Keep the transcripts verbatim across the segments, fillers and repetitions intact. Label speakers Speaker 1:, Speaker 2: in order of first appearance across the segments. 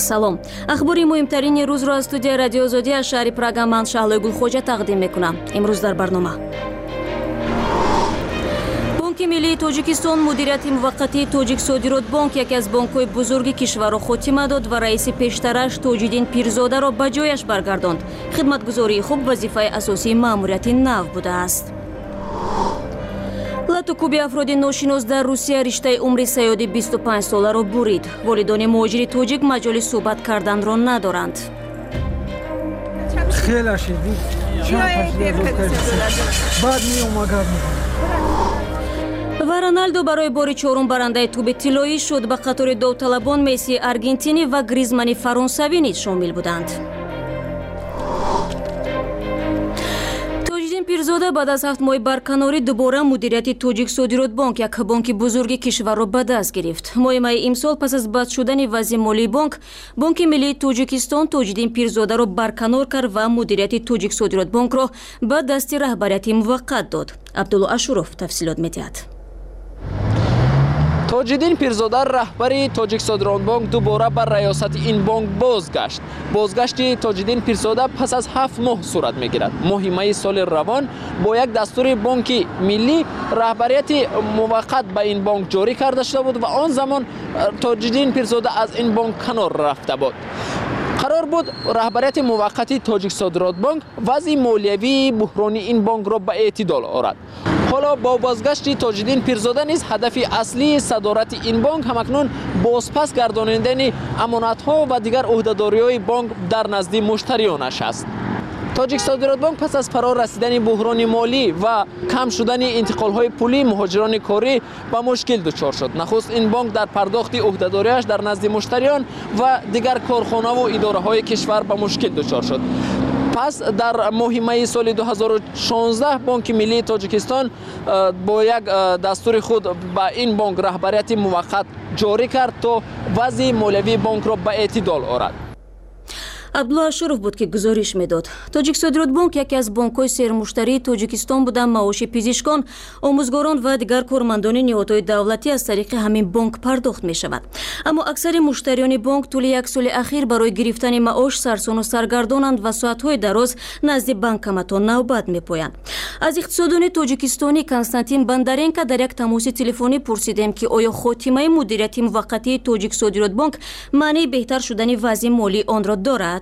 Speaker 1: салом. ахбори муҳимтарини рӯзро аз студияи радиои озодӣ аз шаҳри Прага ман Шаҳлои Гулхоҷа тақдим мекунам. имрӯз дар барнома Бонки миллии Тоҷикистон мудирияти муваққатии Тоҷиксодиротбонк яке аз бонкҳои бузурги кишварро хотима дод ва раиси пештараш Тоҷиддин Пирзодаро ба ҷояш баргардонд. Хидматгузории хуб вазифаи асосии маъмурияти нав будааст. латукуби афроди ношинос дар Русия риштаи умри саёди бисту панҷ соларо бурид. волидони муҳоҷири тоҷик маҷоли суҳбат карданро надоранд. ва Роналдо барои бори чорум барандаи туби тиллоӣ шуд. ба қатори довталабон Месси аргентинӣ ва Гризмани фаронсавӣ низ шомил буданд. Тоҷиддин Пирзода баъд аз ҳафт моҳи барканорӣ дубора мудирияти Тоҷиксодиротбонк, як бонки бузурги кишварро ба даст гирифт. моҳи майи имсол пас аз баст шудани вазъи молии бонк, Бонки миллии Тоҷикистон Тоҷиддин Пирзодаро барканор кард ва мудирияти Тоҷиксодиротбонкро ба дасти раҳбарияти муваққат дод. Абдулло Ашуров тафсилот медиҳад.
Speaker 2: Тоҷиддин Пирзода раҳбари Тоҷиксодиротбонк дубора ба раёсати ин бонк бозгашт. Бозгашти Тоҷиддин Пирзода пас аз ҳафт моҳ сурат мегирад. моҳи майи соли равон бо як дастури Бонки миллӣ раҳбарияти муваққат ба ин бонк ҷорӣ карда шуда буд ва он замон Тоҷиддин Пирзода аз ин бонк канор рафта буд. қарор буд раҳбарияти муваққати Тоҷиксодиротбонк вазъи молиявии буҳрони ин бонкро ба эътидол орад. ҳоло бо бозгашти Тоҷиддин Пирзода низ ҳадафи аслии садорати ин бонк ҳамакнун бозпас гардонидани амонатҳо ва дигар ӯҳдадориҳои бонк дар назди муштарионаш аст. Тоҷиксодиротбонк пас аз фарор расидани буҳрони молӣ ва кам шудани интиқолҳои пулии муҳоҷирони корӣ ба мушкил дучор шуд. Нахуст ин бонк дар пардохти ӯҳдадориаш дар назди муштариён ва дигар корхонаву идораҳои кишвар ба мушкил дучор шуд. Пас дар моҳи майи соли ду ҳазору шонздаҳ Бонки миллии Тоҷикистон бо як дастури худ ба ин бонк раҳбарияти муваққат ҷорӣ кард то вазъи молиявии бонкро ба эътидол орад.
Speaker 1: Абдулло Ашуров буд ки гузориш медод. Тоҷиксодиротбонк яке аз бонкҳои сермуштарии Тоҷикистон буда маоши пизишкон, омӯзгорон ва дигар кормандони ниҳодҳои давлатӣ аз тариқи ҳамин бонк пардохт мешавад. Аммо аксари муштариёни бонк тӯли як соли ахир барои гирифтани маош сарсону саргардонанд ва соатҳои дароз назди банкоматон навбат мепоянд. Аз иқтисоддони тоҷикистонӣ Константин Бандаренко дар як тамоси телефонӣ пурсидем ки оё хотимаи мудирияти муваққатии Тоҷиксодиротбонк маънии беҳтар шудани вазъи молии онро дорад?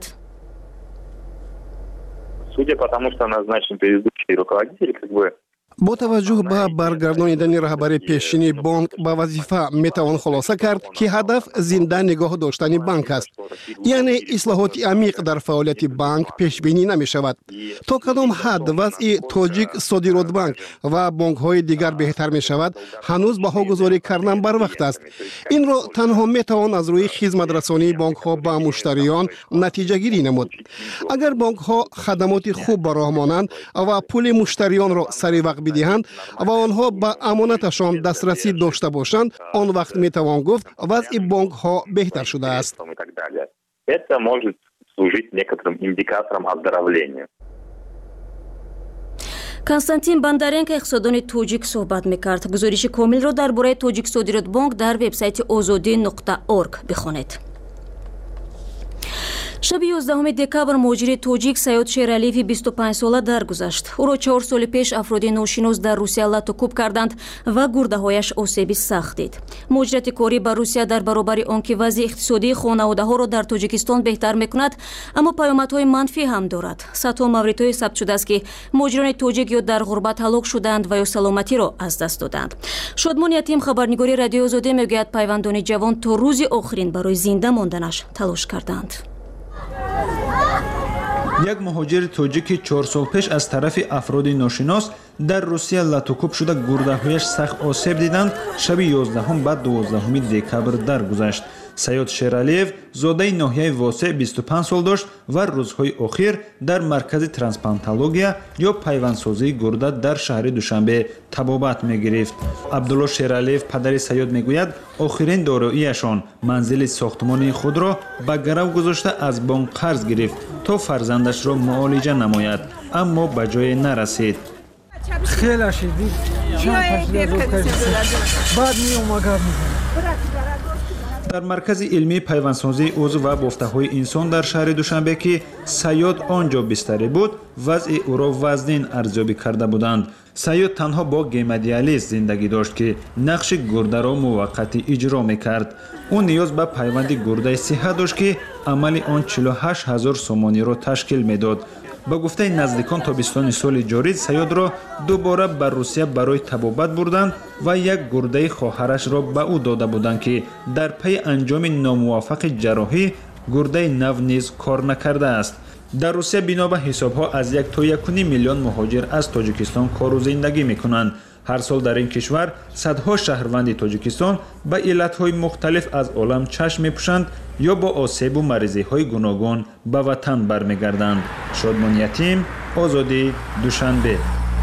Speaker 3: Судя по тому, что назначен предыдущий руководитель, как бы
Speaker 4: бо таваҷҷӯҳ ба баргардонидани раҳбари пешчини бонк ба вазифа метавон хулоса кард ки ҳадаф зинда нигоҳ доштани банк аст. яъне ислоҳоти амиқ дар фаъолияти банк пешбинӣ намешавад. то кадом ҳад вазъи Тоҷиксодиротбанк ва бонкҳои дигар беҳтар мешавад, ҳанӯз баҳогузорӣ кардан барвақт аст. инро танҳо метавон аз рӯи хизматрасонии бонкҳо ба муштариён натиҷагирӣ намуд. агар бонкҳо хадамоти хуб ба роҳ монанд ва пули муштариёнро сари вақт бидиҳанд ва онҳо ба амонаташон дастрасӣ дошта бошанд, он вақт метавон гуфт вазъи бонкҳо беҳтар шудааст.
Speaker 3: Это может служить некоторым индикатором оздоровления.
Speaker 1: Константин Бандаренко иқтисоддони тоҷик суҳбат мекард. гузориши комилро дар бораи Тоҷиксодиротбонк дар вебсайти озодӣ нуқта орг бихонед. шаби ёздаҳуми декабр муҳоҷири тоҷик Саёд Шералиеви бисту панҷ сола даргузашт. ӯро чор соли пеш афроди ношинос дар Русия латукуб карданд ва гурдаҳояш осеби сахт дид. муҳоҷирати корӣ ба Русия дар баробари он ки вазъи иқтисодии хонаводаҳоро дар Тоҷикистон беҳтар мекунад, аммо паёмадҳои манфӣ ҳам дорад. садҳо мавридҳое сабт шудааст ки муҳоҷирони тоҷик ё дар ғурбат ҳалок шуданд ва ё саломатиро аз даст доданд. Шодмон Ятим, хабарнигори Радиои Озодӣ, мегӯяд пайвандони ҷавон то рӯзи охирин барои зинда монданаш талош карданд.
Speaker 5: як муҳоҷири тоҷики чор сол пеш аз тарафи афроди ношинос дар Русия латукуб шуда гурдаҳояш сахт осеб диданд. шаби ёздаҳум ба дувоздаҳуми декабр даргузашт. Саёд Шералиев зодаи ноҳияи Восеъ бисту панҷ сол дошт ва рӯзҳои охир дар маркази трансплантология ё пайвандсозии гурда дар шаҳри Душанбе табобат мегирифт. Абдулло Шералиев, падари Саёд, мегӯяд охирин дороияшон манзили сохтмонии худро ба гарав гузошта аз бонк қарз гирифт то фарзандашро муолиҷа намояд, аммо ба ҷое нарасид. در مرکز علمی پیوندسازی عضو و بافته‌های انسان در شهر دوشنبه که سیاد آنجا بستری بود، وضع او را وزنین ارزیابی کرده بودند. سیاد تنها با گیمودیالیز زندگی داشت که نقش گرده را موقتی اجرا میکرد. او نیاز به پیوند گرده صحت داشت که عمل آن چهل و هشت هزار سومانی را تشکیل میداد. با گفته نزدیکان تابستان سال جاری سیاد را دوباره به روسیه برای طبابت بردند و یک گرده خواهرش را به او داده بودند که در پی انجام ناموفق جراحی گرده نو نیز کار نکرده است. در روسیه بنا به حسابها از یک تا یک و نیم میلیون مهاجر از تاجیکستان کار و زندگی میکنند. هر سال در این کشور صدها شهروند تاجیکستان به علتهای مختلف از عالم چشم میپوشند یا با آسیب و مریضی های گوناگون به وطن برمیگردند. شادمان یتیم، آزادی، دوشنبه.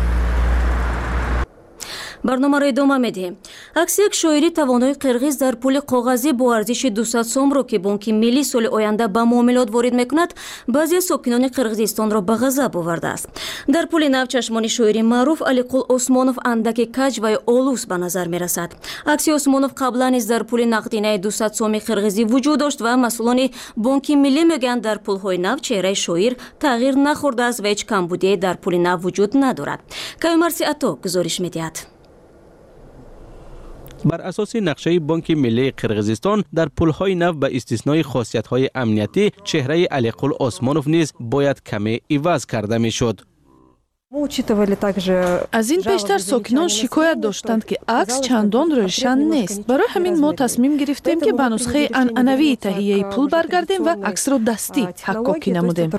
Speaker 1: برنامه را ادامه میدیم. عکس یک شاعری توانای قرغیز در پول کاغذی با ارزش دویست سوم را که بانک ملی سال آینده به معاملات وارد میکند، بعضی ساکنان قرغیزستان را به غضب آورده است. در پول نو چشمان شاعری معروف علیقل عثمانوف اندک کج و آلوس به نظر میرسد. عکس عثمانوف قبلا نیز در پول نقدینه دویست سوم قرغیزی وجود داشت و مسئولان بانک ملی میگویند در پولهای نو چهره شاعر تغییر نخورده است و هیچ کمبودی در پول نو وجود ندارد. کیومرثی عطا گزارش میدهد.
Speaker 6: بر اساس نقشه بانک ملی قرغیزستان در پل‌های نو به استثنای خاصیت‌های امنیتی چهره علیقل عثمانوف نیز باید کمی عوض کرده می‌شد.
Speaker 7: از این پیشتر ساکنان شکایت داشتند که عکس چندان روشن نیست. برای همین ما تصمیم گرفتیم که به نسخه عنعنوی تهیه پول برگردیم و عکس را دستی حکاکی نمودیم.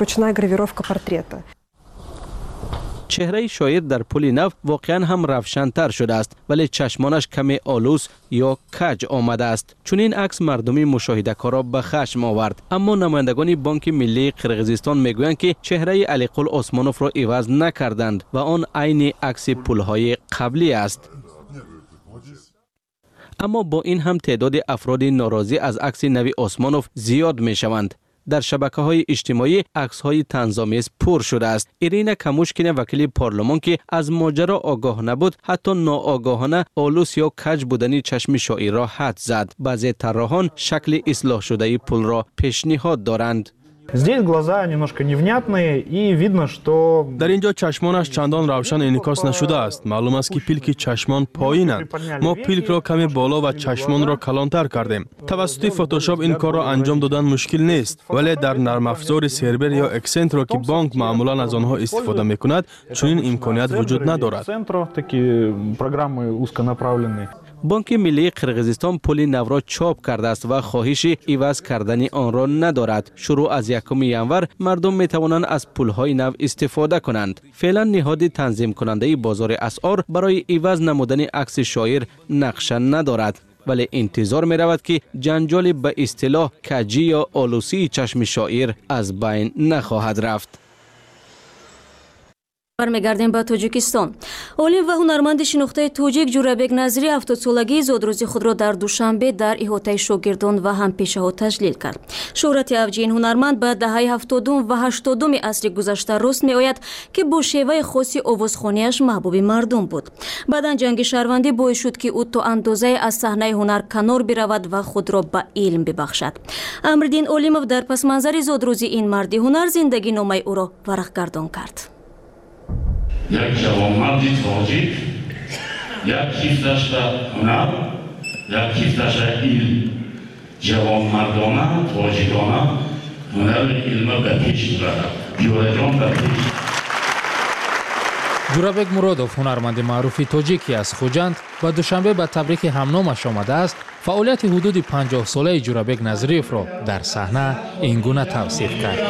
Speaker 6: چهره شاعر در پل نو واقعا هم روشن‌تر شده است، ولی چشمانش کمی آلوس یا کج آمده است. چون این عکس مردمی مشاهده‌کار را به خشم آورد. اما نمایندگان بانک ملی قرغیزستان میگویند که چهره علیقل عثمانوف را عوض نکردند و آن عین عکس پل‌های قبلی است. اما با این هم تعداد افراد ناراضی از عکس نوی عثمانوف زیاد میشوند. در شبکه‌های اجتماعی عکس‌های طنزآمیز پر شده است. ایرینا کاموشکین وکیل پارلمان که از ماجرا آگاه نبود، حتی ناآگاهانه آلوس یا کج بودنی چشم شاعر را حد زد. بعضی طراحان شکل اصلاح شده پل را پیشنهاد دارند.
Speaker 8: Здесь глаза немножко невнятные и видно, что
Speaker 9: در اینجا چشمانش چندان روشن انعکاس نشده است. معلوم است که پیلک چشمان پایینند. ما پیلک را کمی بالا و چشمان را کلانتر کردیم. توسط فتوشاپ این کار را انجام دادن مشکل نیست، ولی در نرم افزار سرور یا اکسنت را که بانک معمولا از آنها استفاده میکند چنین امکانیت وجود ندارد.
Speaker 6: بانک ملی قرغیزستان پل نو را چاپ کرده است و خواهش عوض کردن آن را ندارد. شروع از یکم ینور مردم می توانند از پل‌های نو استفاده کنند. فعلا نهاد تنظیم کننده بازار اسعار برای عوض نمودن عکس شاعر نقشه ندارد، ولی انتظار می رود که جنجال به اصطلاح کجی یا آلوسی چشم شاعر از بین نخواهد رفت.
Speaker 1: برمیگردیم به تاجیکستان. عالم و هنرمند شناخته تاجیک جورابک نظری هفتاد سالگی زادروزی خود را در دوشنبه در احاطه شاگردان و همپیشه‌ها تجلیل کرد. شهرت افجی این هنرمند به دهه هفتادم و هشتادم عصر گذشته راست می‌آید که با شیوه خاصی آوازخوانی‌اش محبوب مردم بود. بعداً جنگ شهروندی باعث شد که او تا اندازه از صحنه هنر کنار برود و خود را به علم ببخشد. امردین علیمов در پس منظر زادروزی این مرد هنر زندگی نامه او را ورق‌گردان کرد.
Speaker 10: یک جوانمردی تاجیک، یک کیفتش به هنر، یک کیفتش به علم. جوانمردانه، تاجیکانه، هنر علم به پیش می‌برد. جورجان به پیش.
Speaker 11: جورابک مرادوف هنرمند معروف تاجیکی از خوجند و دوشنبه به تبریک همنامش آمده است. فعالیت حدود پنجاه ساله جورابک نظریف را در صحنه این گونه توصیف کرد.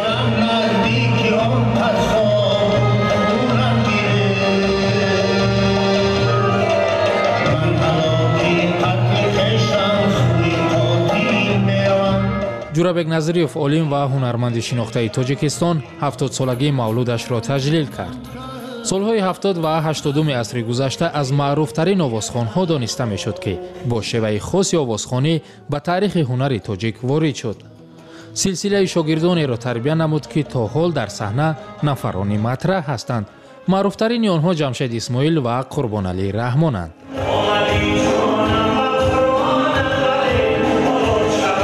Speaker 11: جورابک نظریف عالم و هنرمند شناخته تاجیکستان هفتاد سالگی مولودش را تجلیل کرد. سالهای هفتاد و هشتادم عصر گذشته از معروفترین آوازخوان‌ها دانسته میشد که با شیوه خاصی آوازخوانی به تاریخ هنر تاجیک وارد شد. سلسله شاگردانی را تربیت نمود که تا حال در صحنه نفرانی مطرح هستند. معروفترین آنها جمشید اسماعیل و قربان علی رحمانند.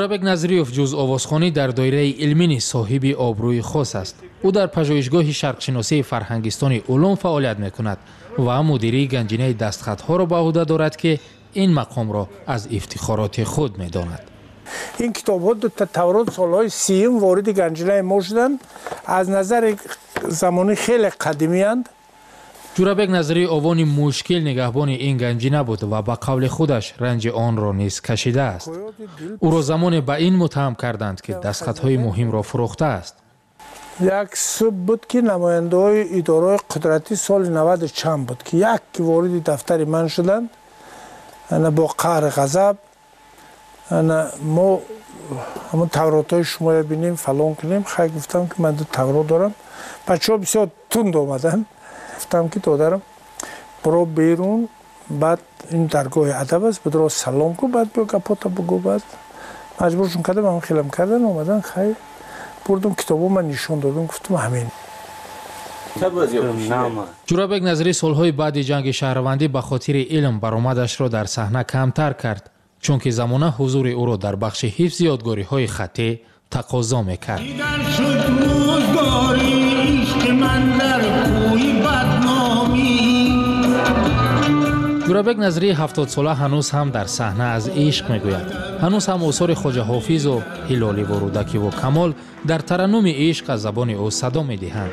Speaker 11: ҷурабек назириёв ҷуз овозхонӣ дар доираи илмӣ низ соҳиби обрӯи хос аст. ӯ дар пажӯҳишгоҳи шарқшиносии фарҳангистони улум фаъолият мекунад ва мудирии ганҷинаи дастхатҳоро ба ӯҳда дорад, ки ин мақомро аз ифтихороти худ медонад.
Speaker 12: ин китобҳо ду таврот солҳои сиюм вориди ганҷинаи мо шуданд. аз назари замони хеле қадимиянд.
Speaker 11: ҷурабек назирӣ овони мушкил нигаҳбони ин ганҷина буд ва ба қавли худаш ранҷи онро низ кашидааст. ӯро замоне ба ин муттаҳам карданд, ки дастхатҳои муҳимро фурӯхтааст.
Speaker 12: як суб буд, ки намояндаҳои идораҳои қудратӣ соли наваду чанд буд, ки як вориди дафтари ман шуданд. ана бо қаҳри ғазаб ана мо ҳамон тавротҳои шуморо бинем фалон кунем. хай гуфтам, ки ман ду таврот дорам. бачаҳо бисёр тунд омаданд. гуфтам, ки додарам биро берун, баъд ин даргоҳи адаб аст, бидро салом кун, баъд биё гапота бугӯ. баъд маҷбуршон кардам, ҳам хелам кардан, омадан. хай бурдум китобо ман нишон додам, гуфтам ҳамин.
Speaker 11: ҷурабек назирӣ солҳои баъди ҷанги шаҳравандӣ ба хотири илм баромадашро дар саҳна камтар кард, чунки замона ҳузури ӯро дар бахши ҳифзи ёдгориҳои хаттӣ тақозо мекард. ҷурабек назирӣ ҳафтодсола ҳанӯз ҳам дар саҳна аз ишқ мегӯяд. ҳанӯз ҳам осори хоҷа ҳофизу ҳилоливу рӯдакиву камол дар тараннуми ишқ аз забони ӯ садо медиҳанд.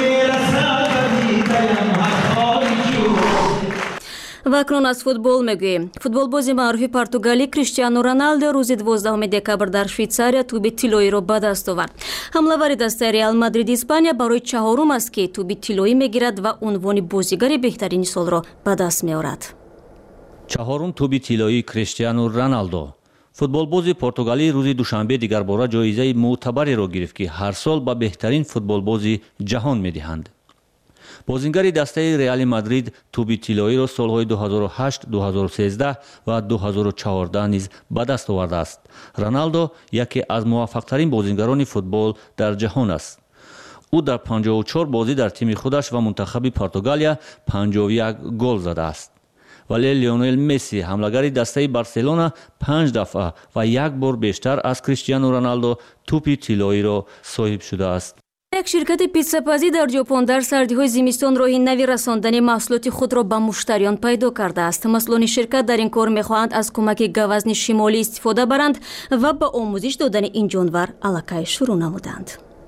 Speaker 1: ва акнун аз футбол мегӯем. Футболбози маъруфи португалӣ Криштиану Роналдо рӯзи дувоздаҳуми декабр дар Швейтсария туби тиллоиро ба даст овард. ҳамлавари дастаи Реал Мадриди Испания барои чаҳорум аст, ки туби тиллоӣ мегирад ва унвони бозигари беҳтарини солро ба даст меорад.
Speaker 13: чаҳорум туби тиллоии Криштиану Роналдо. футболбози португалӣ рӯзи душанбе дигарбора ҷоизаи мӯътабареро гирифт, ки ҳар сол ба беҳтарин футболбози ҷаҳон медиҳанд. бозингари дастаи Реали Мадрид туби тиллоиро солҳои дуҳазору ҳашт, дуҳазору сенздаҳ ва дуҳазору чаҳордаҳ низ ба даст овардааст. Роналдо яке аз муваффақтарин бозингарони футбол дар ҷаҳон аст. ӯ дар панҷоҳу чор бозӣ дар тими худаш ва мунтахаби Португалия панҷоҳу як гол задааст. вале Лионел Месси ҳамлагари дастаи Барселона панҷ дафъа ва як бор бештар аз Криштиану Роналдо тупи тиллоиро соҳиб шудааст.
Speaker 1: як ширкати питсапазӣ дар ҷопон дар сардиҳои зимистон роҳи нави расондани маҳсулоти худро ба муштариён пайдо кардааст. масъулони ширкат дар ин кор мехоҳанд аз кӯмаки гавазни шимолӣ истифода баранд ва ба омӯзиш додани ин ҷонвар аллакай шурӯъ намуданд.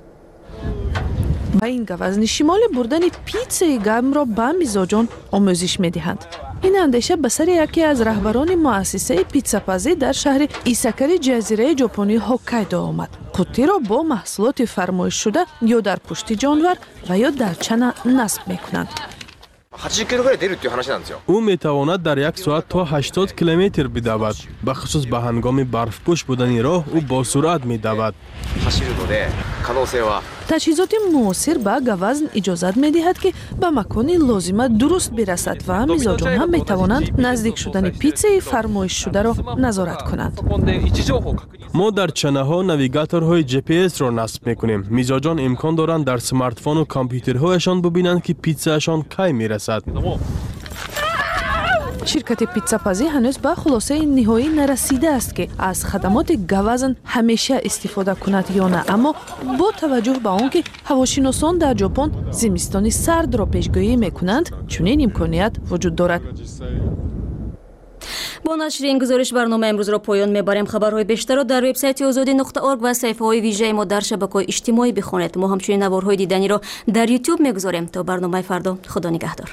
Speaker 7: ба ин гавазни шимолӣ бурдани питсаи гармро ба мизоҷон омӯзиш медиҳанд. ин андеша ба сари яке аз раҳбарони муассисаи питсапазӣ дар шаҳри Исакари ҷазираи ҷопонии Ҳоккайдо омад. қуттиро бо маҳсулоти фармоишшуда ё дар пушти ҷонвар ва ё дар чана насб мекунанд.
Speaker 9: ӯ метавонад дар як соат то ҳаштод километр бидавад. ба хусус ба ҳангоми барфпӯш будани роҳ ӯ босуръат медавад.
Speaker 7: таҷҳизоти муосир ба гавазн иҷозат медиҳад, ки ба макони лозима дуруст бирасад ва мизоҷон ҳам метавонанд наздик шудани питсаи фармоишшударо назорат кунанд.
Speaker 9: мо дар чанаҳо навигаторҳои ҷи пи эс-ро насб мекунем. мизоҷон имкон доранд дар смартфону компютерҳояшон бубинанд, ки питсаашон кай мерасад.
Speaker 7: ширкати питсапазӣ ҳанӯз ба хулосаи ниҳоӣ нарасидааст, ки аз хадамоти гавазн ҳамеша истифода кунад ё на, аммо бо таваҷҷӯҳ ба он ки ҳавошиносон дар ҷопон зимистони сардро пешгоӣ мекунанд, чунин имконият вуҷуд дорад.
Speaker 1: бо нашри ин гузориш барнома имрӯзро поён мебарем. хабарҳои бештарро дар вебсайти озодӣ нуқта орг ва саҳифаҳои вижаи мо дар шабакаҳои иҷтимоӣ бихонед. мо ҳамчунин наворҳои диданиро дар ютуб мегузорем. То барномаи фардо, худо нигаҳдор.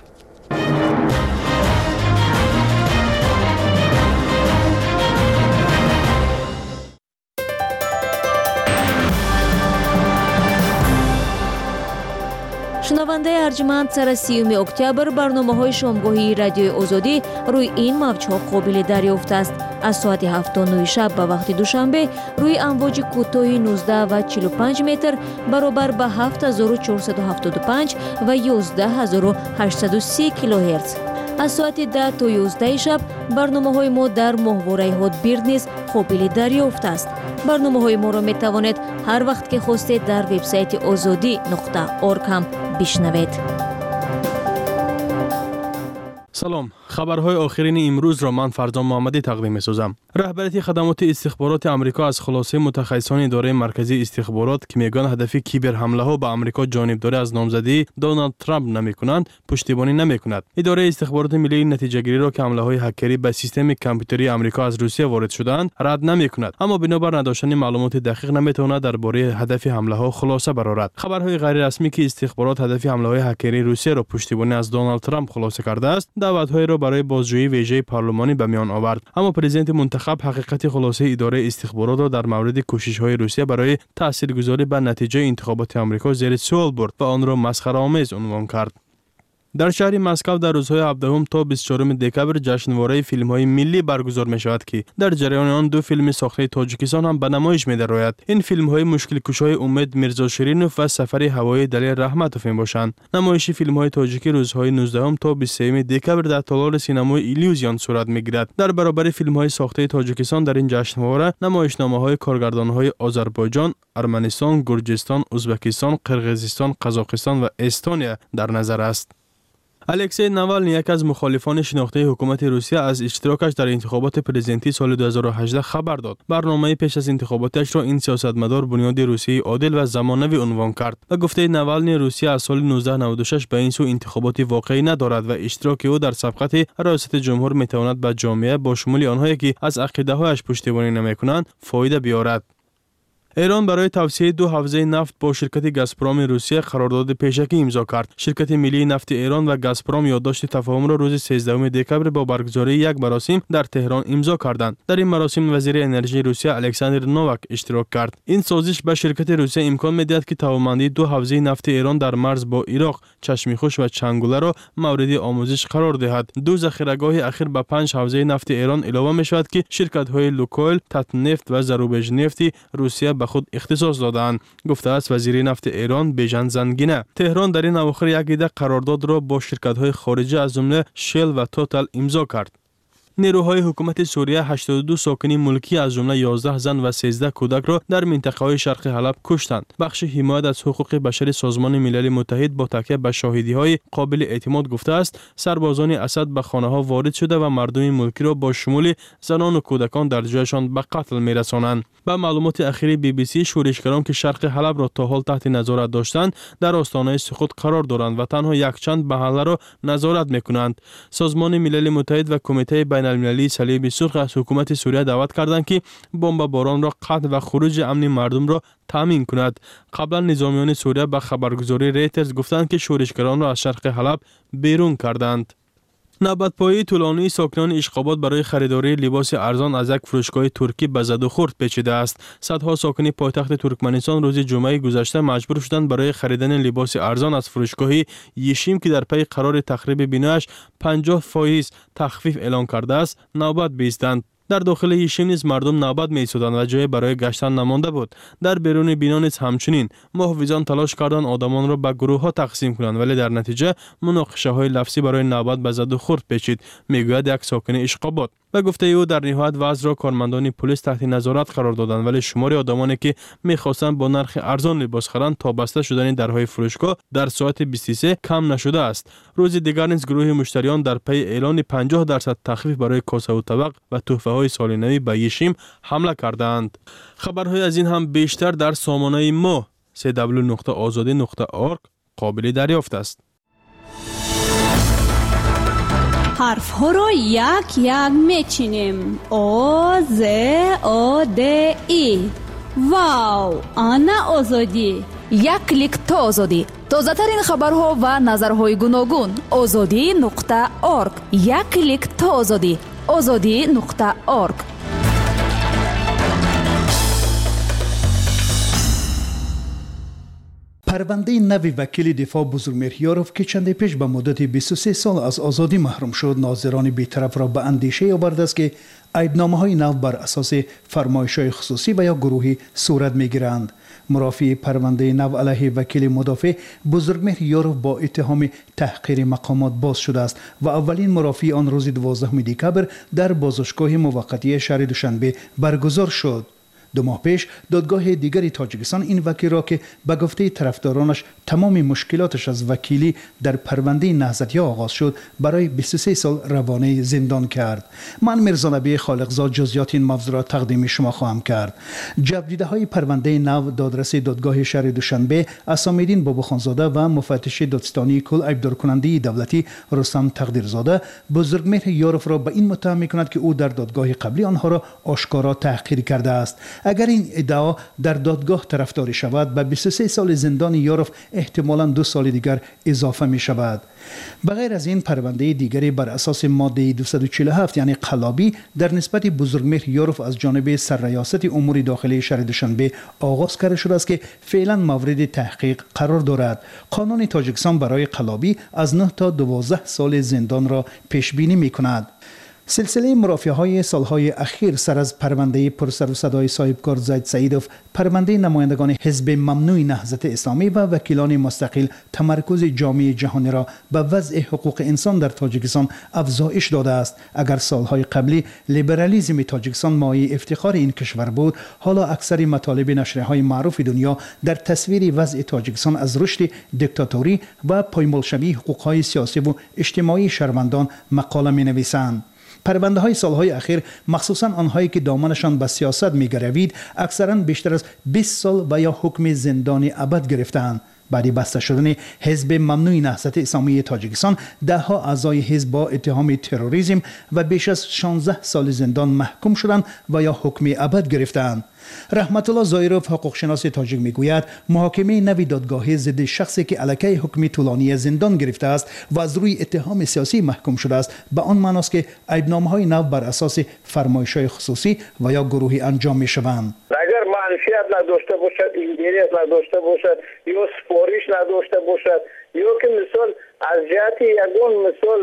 Speaker 1: шунавандаи арҷманд, сара сиюми октябр барномаҳои шомгоҳии радиои озодӣ рӯи ин мавҷҳо қобили дарёфт аст. аз соати ҳафту нӯи шаб ба вақти душанбе рӯи амвоҷи кӯтоҳи нуздаҳ ва чилу панҷ метр баробар ба ҳафт ҳазору чорсаду ҳафтоду панҷ ва ёздаҳ ҳазору ҳаштсаду си килоҳерц. аз соати даҳ то ёздаҳи шаб барномаҳои мо дар моҳвораи ҳотбирд низ қобили дарёфт аст. барномаҳои моро метавонед ҳар вақт ки хостед дар вебсайти озодӣ нуқта орг ҳам бишнавед.
Speaker 9: салом, خبرهای آخرین امروز را من فرزان محمدی تقدیم می‌سازم. رهبری خدمات استخبارات آمریکا از خلاصه متخصصان اداره مرکزی استخبارات که میگن هدف کیبر حمله ها به آمریکا جانبداری از نامزدی دونالد ترامپ نمی‌کنند، پشتیبانی نمی‌کند. اداره استخبارات ملی نتیجه گیری را که حمله های هکری به سیستم کامپیوتری آمریکا از روسیه وارد شدند رد نمی‌کند، اما بنابر نداشتن معلومات دقیق نمی‌تواند درباره هدف حمله ها خلاصه برآورد. خبرهای غیر رسمی که استخبارات هدف حمله های هکری روسیه را پشتیبانی از دونالد ترامپ خلاصه کرده است، دعوت‌های را برای بازجویی ویژه پارلمانی به میان آورد. اما پرزیدنت منتخب حقیقت خلاصه اداره استخبارات را در مورد کوشش‌های روسیه برای تاثیرگذاری بر نتیجه انتخابات آمریکا زیر سوال برد و آن را مسخره‌آمیز عنوان کرد. در شهر مسکو در روزهای هفدهم تا بیست و چهارم دکبر جشنواره فیلم‌های ملی برگزار می‌شود که در جریان آن دو فیلم ساخته تاجیکستان هم به نمایش می‌درآید. این فیلم‌های مشکل کشای امید میرزا شیرینوف و سفر هوایی دلیل رحمتوف میباشند. نمایش فیلم‌های تاجیکی روزهای نوزدهم تا بیست و سوم دکبر در تالار سینمای ایلیوزیون صورت می‌گیرد. در برابر فیلم‌های ساخته تاجیکستان در این جشنواره نمایشنامه‌های کارگردان‌های آذربایجان، ارمنستان، گرجستان، ازبکستان، قرقیزستان، قزاقستان و استونیا در نظر است. الکسی ناوالنی یک از مخالفان شناخته حکومت روسیه از اشتراکش در انتخابات پرزیدنتی سال دو هزار و هجده خبر داد. برنامه پیش از انتخاباتش را این سیاستمدار بنیاد روسیه عادل و زمانه‌ای عنوان کرد و گفته ناوالنی روسیه از سال نوزده نود و شش به این سو انتخاباتی واقعی ندارد و اشتراک او در سبقت ریاست جمهور میتواند به جامعه با شمول آنهایی که از عقیده‌هایش پشتیبانی نمی‌کنند فایده بیاورد. ایران برای توسعه دو حوزه نفت با شرکت گازپروم روسیه قرارداد پیشکی امضا کرد. شرکت ملی نفت ایران و گازپروم یادداشت تفاهم را روز سیزدهم دکبر با برگزاری یک مراسم در تهران امضا کردند. در این مراسم وزیر انرژی روسیه الکساندر نوواک اشتراک کرد. این سازش به شرکت روسیه امکان می‌دهد که توانمندی دو حوزه نفت ایران در مرز با عراق، چشمخوش و چنگوله را مورد آموزش قرار دهد. دو ذخیره‌گاه اخیر به پنج حوزه نفت ایران علاوه می‌شود که شرکت‌های لوکویل، تاتنفت و زروبژ نفتی روسیه به خود اختصاص دادند، گفته است وزیر نفت ایران بیژن زنگینه. تهران در این اواخر یک عده قرارداد را با شرکت‌های خارجی از جمله شل و توتال امضا کرد. نیروهای حکومت سوریه هشتاد و دو ساکن ملکی از جمله یازده زن و سیزده کودک را در منطقه‌های شرق حلب کشتند. بخش حمایت از حقوق بشری سازمان ملل متحد با تکیه به شاهدی‌های قابل اعتماد گفته است سربازان اسد به خانه‌ها وارد شده و مردم ملکی را با شمول زنان و کودکان در جایشان به قتل می‌رسانند. با معلومات اخیر بی بی سی شورشگران که شرق حلب را تا حال تحت نظارت داشتند در آستانه سقوط قرار دارند و تنها یک چند محله را نظارت می‌کنند. سازمان ملل متحد و کمیته بین‌المللی صلیب سرخ از حکومت سوریه دعوت کردند که بمباران را قطع و خروج امن مردم را تامین کند. قبلا نظامیان سوریه به خبرگزاری ریترز گفتند که شورشگران را از شرق حلب بیرون کردند. نوبت‌پایی طولانی ساکنان اشقاباد برای خریداری لباس ارزان از یک فروشگاه ترکی به زد و خورد پیچیده است. صدها ساکن پایتخت ترکمنستان روز جمعه گذشته مجبور شدند برای خریدن لباس ارزان از فروشگاه یشیم که در پی قرار تخریب بنایش پنجاه فایز تخفیف اعلان کرده است نوبت بایستند. در داخل یشیم نیز مردم نوبت می‌ایستادند و جای برای گشتن نمانده بود. در بیرون بنا نیز همچنین محافظان تلاش کردند آدمان را به گروه‌ها تقسیم کنند ولی در نتیجه مناقشه‌های لفظی برای نوبت به زد و خورد پیچید، میگوید یک ساکن اشقاباد. به گفته او در نهایت وضع را کارمندان پلیس تحت نظارت قرار دادند ولی شمار آدمانی که می‌خواستند با نرخ ارزان لباس خرند تا بسته شدن درهای فروشگاه در ساعت بیست و سه کم نشده است. روز دیگر نیز گروه مشتریان در پی اعلان پنجاه درصد تخفیف برای کاسه و طبق و تحفه‌های سال نوی به یشیم حمله کردند. خبرهای از این هم بیشتر در سامانه ما سی دبلیو نقطه آزادی نقطه اورگ قابل دریافت است.
Speaker 14: حرف ها را یک یک میچینیم. آ ز آ د ای. واو، انا آزادی.
Speaker 15: یک کلیک تا آزادی. تازه ترین خبرها و نظرهای گوناگون. آزادی نقطه اورگ. یک کلیک تا آزادی. آزادی نقطه اورگ.
Speaker 16: پرونده نوی وکیل دفاع بزرگمیریاروف که چند پیش به مدت بیست و سه سال از آزادی محروم شد ناظران بی‌طرف را به اندیشه آورده است که عیدنامه‌های نو بر اساس فرمایش‌های خصوصی و یا گروهی صورت می‌گیرند. مرافع پرونده نو علیه وکیل مدافع بزرگمیریاروف با اتهام تحقیر مقامات باز شده است و اولین مرافع آن روز دوازدهم دکبر در بازداشتگاه موقتی شهر دوشنبه برگزار شد. دو ماه پیش دادگاه دیگری تاجیکستان این وکیل را که به گفته طرفدارانش تمام مشکلاتش از وکیلی در پرونده نهضتی‌ها آغاز شد برای بیست و سه سال روانه زندان کرد. من میرزا نبی خالقزاد جزئیات این موضوع را تقدیم شما خواهم کرد. جوابدیدهای پرونده نو دادرس دادگاه شهر دوشنبه اسام‌الدین باباخانزاده و مفتش دادستانی کل عیبدار کننده دولتی رستم تقدیرزاده بزرگمهر یاروف را به این متهم می‌کند که او در دادگاه قبلی آنها را آشکارا تحقیر کرده است. اگر این ادعا در دادگاه طرفداری شود به بیست و سه سال زندان یاروف احتمالاً دو سال دیگر اضافه می شود. بغیر از این پرونده دیگری بر اساس ماده دویست و چهل و هفت یعنی قلابی در نسبت بزرگمهر یاروف از جانب سرریاست امور داخلی شهر دوشنبه آغاز کرده شده است که فعلا مورد تحقیق قرار دارد. قانون تاجیکستان برای قلابی از نه تا دوازده سال زندان را پیش بینی می کند. سلسله مرافعه های سالهای اخیر سر از پرونده پرسر و صدای صاحبکار زید سعیدوف، پرونده نمایندگان حزب ممنوع نهضت اسلامی و وکیلان مستقل تمرکز جامعه جهانی را به وضع حقوق انسان در تاجیکستان افزایش داده است. اگر سالهای قبلی لیبرالیسم تاجیکستان مایه افتخار این کشور بود، حالا اکثر مطالب نشریه‌های معروف دنیا در تصویر وضع تاجیکستان از رشد دیکتاتوری و پایمالشوی حقوق‌های سیاسی و اجتماعی شهروندان مقاله می‌نویسند. پرونده های سالهای اخیر مخصوصا آنهایی که دامنشان به سیاست می‌گروید اکثرا بیشتر از بیست سال و یا حکم زندان ابد گرفتند. بعد بسته شدن حزب ممنوع نهضت اسلامی تاجیکستان، ده ها اعضای حزب با اتهام تروریسم و بیش از شانزده سال زندان محکوم شدند و یا حکم ابد گرفتند. رحمت الله زایروف حقوقشناس تاجیک میگوید محاکمه نوی دادگاهی ضد شخصی که علیه حکم طولانی زندان گرفته است و از روی اتهام سیاسی محکوم شده است به آن معناست که عیبنامه‌های نو بر اساس فرمایش‌های خصوصی و یا گروهی انجام می‌شوند.
Speaker 17: اگر منفیت نداشته باشد، اینجوریت نداشته باشد یا سپارش نداشته باشد یا که مثال از جهت یگان مثال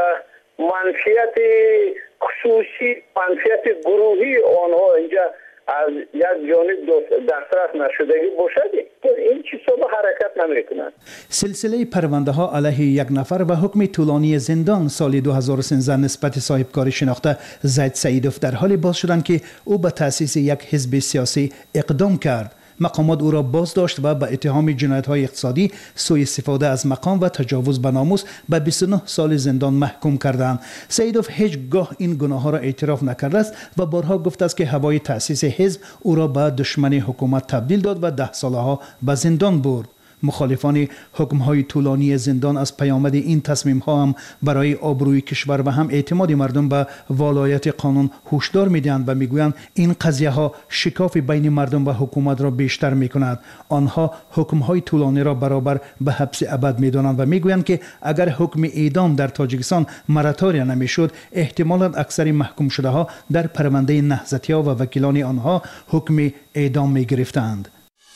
Speaker 17: منفیت خصوصی منفیت گروهی آنها اینجا از یک جانب دسترس نشدگی باشد، این چیزا به حرکت نمی‌کنند.
Speaker 16: سلسله پرونده ها علیه یک نفر و حکم طولانی زندان سال دو هزار و سیزده نسبت صاحبکار شناخته زید سعیدوف در حال باز شدند که او به تأسیس یک حزب سیاسی اقدام کرد. مقامات او را بازداشت و به اتهام جنایت‌های اقتصادی، سوء استفاده از مقام و تجاوز به ناموس به بیست و نه سال زندان محکوم کردند. سعیدوف هیچگاه این گناه‌ها را اعتراف نکرده است و بارها گفته است که هوای تأسیس حزب او را به دشمن حکومت تبدیل داد و ده سالها به زندان برد. مخالفان حکم‌های طولانی زندان از پیامد این تصمیم‌ها هم برای آبروی کشور و هم اعتماد مردم به ولایت قانون هشدار می‌دهند و می‌گویند این قضیه‌ها شکاف بین مردم و حکومت را بیشتر می‌کند. آنها حکم‌های طولانی را برابر به حبس ابد می‌دانند و می‌گویند که اگر حکم اعدام در تاجیکستان مراتوری نمی‌شد، احتمالاً اکثر محکوم شده‌ها در پرونده نهضتی‌ها و وکیلان آنها حکم اعدام می‌گرفتند.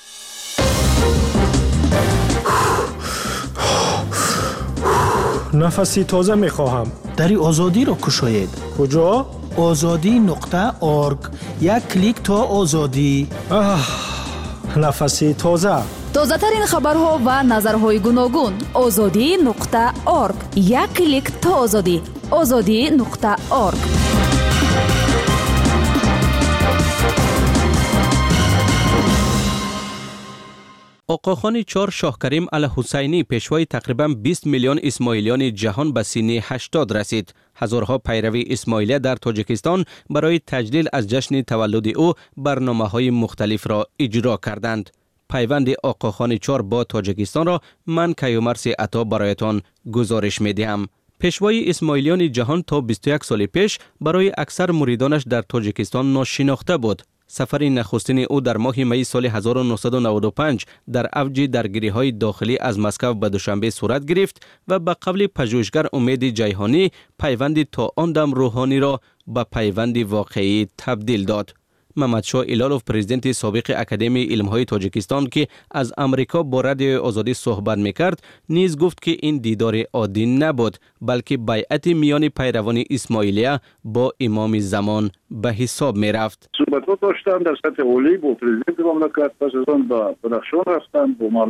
Speaker 8: نفسی تازه میخواهم.
Speaker 18: دری آزادی را کشاید.
Speaker 8: کجا؟
Speaker 18: آزادی نقطه ارگ. یک کلیک تا آزادی.
Speaker 8: نفسی تازه.
Speaker 15: تازه ترین خبرها و نظرهای گوناگون. آزادی نقطه ارگ. یک کلیک تا آزادی. آزادی نقطه ارگ.
Speaker 6: آقاخان چهار شاه کریم الحسینی پیشوای تقریباً بیست میلیون اسماعیلیان جهان به سن هشتاد رسید. هزارها پیروی اسماعیلی در تاجیکستان برای تجلیل از جشن تولد او برنامه‌های مختلف را اجرا کردند. پیوند آقاخان چهار با تاجیکستان را من کیومرث عطا برایتان گزارش می‌دهم. پیشوای اسماعیلیان جهان تا بیست و یک سال پیش برای اکثر مریدانش در تاجیکستان ناشناخته بود. سفر نخستین او در ماه می سال هزار و نهصد و نود و پنج در اوج درگیری‌های داخلی از مسکو به دوشنبه صورت گرفت و به قول پژوهشگر امید جیهانی پیوند تا آن دم روحانی را به پیوند واقعی تبدیل داد. محمدشاه ایلالوف پرزیدنت سابق اکادمی علم‌های تاجیکستان که از امریکا با رادیو آزادی صحبت می‌کرد نیز گفت که این دیدار عادی نبود بلکه بیعت میان پیروان اسماعیلیه با امام زمان به حساب می‌رفت.
Speaker 19: صحبت‌ها داشتن در سطح عالی با پرزیدنت مملکت، پس از آن به بدخشان رفتن با مردم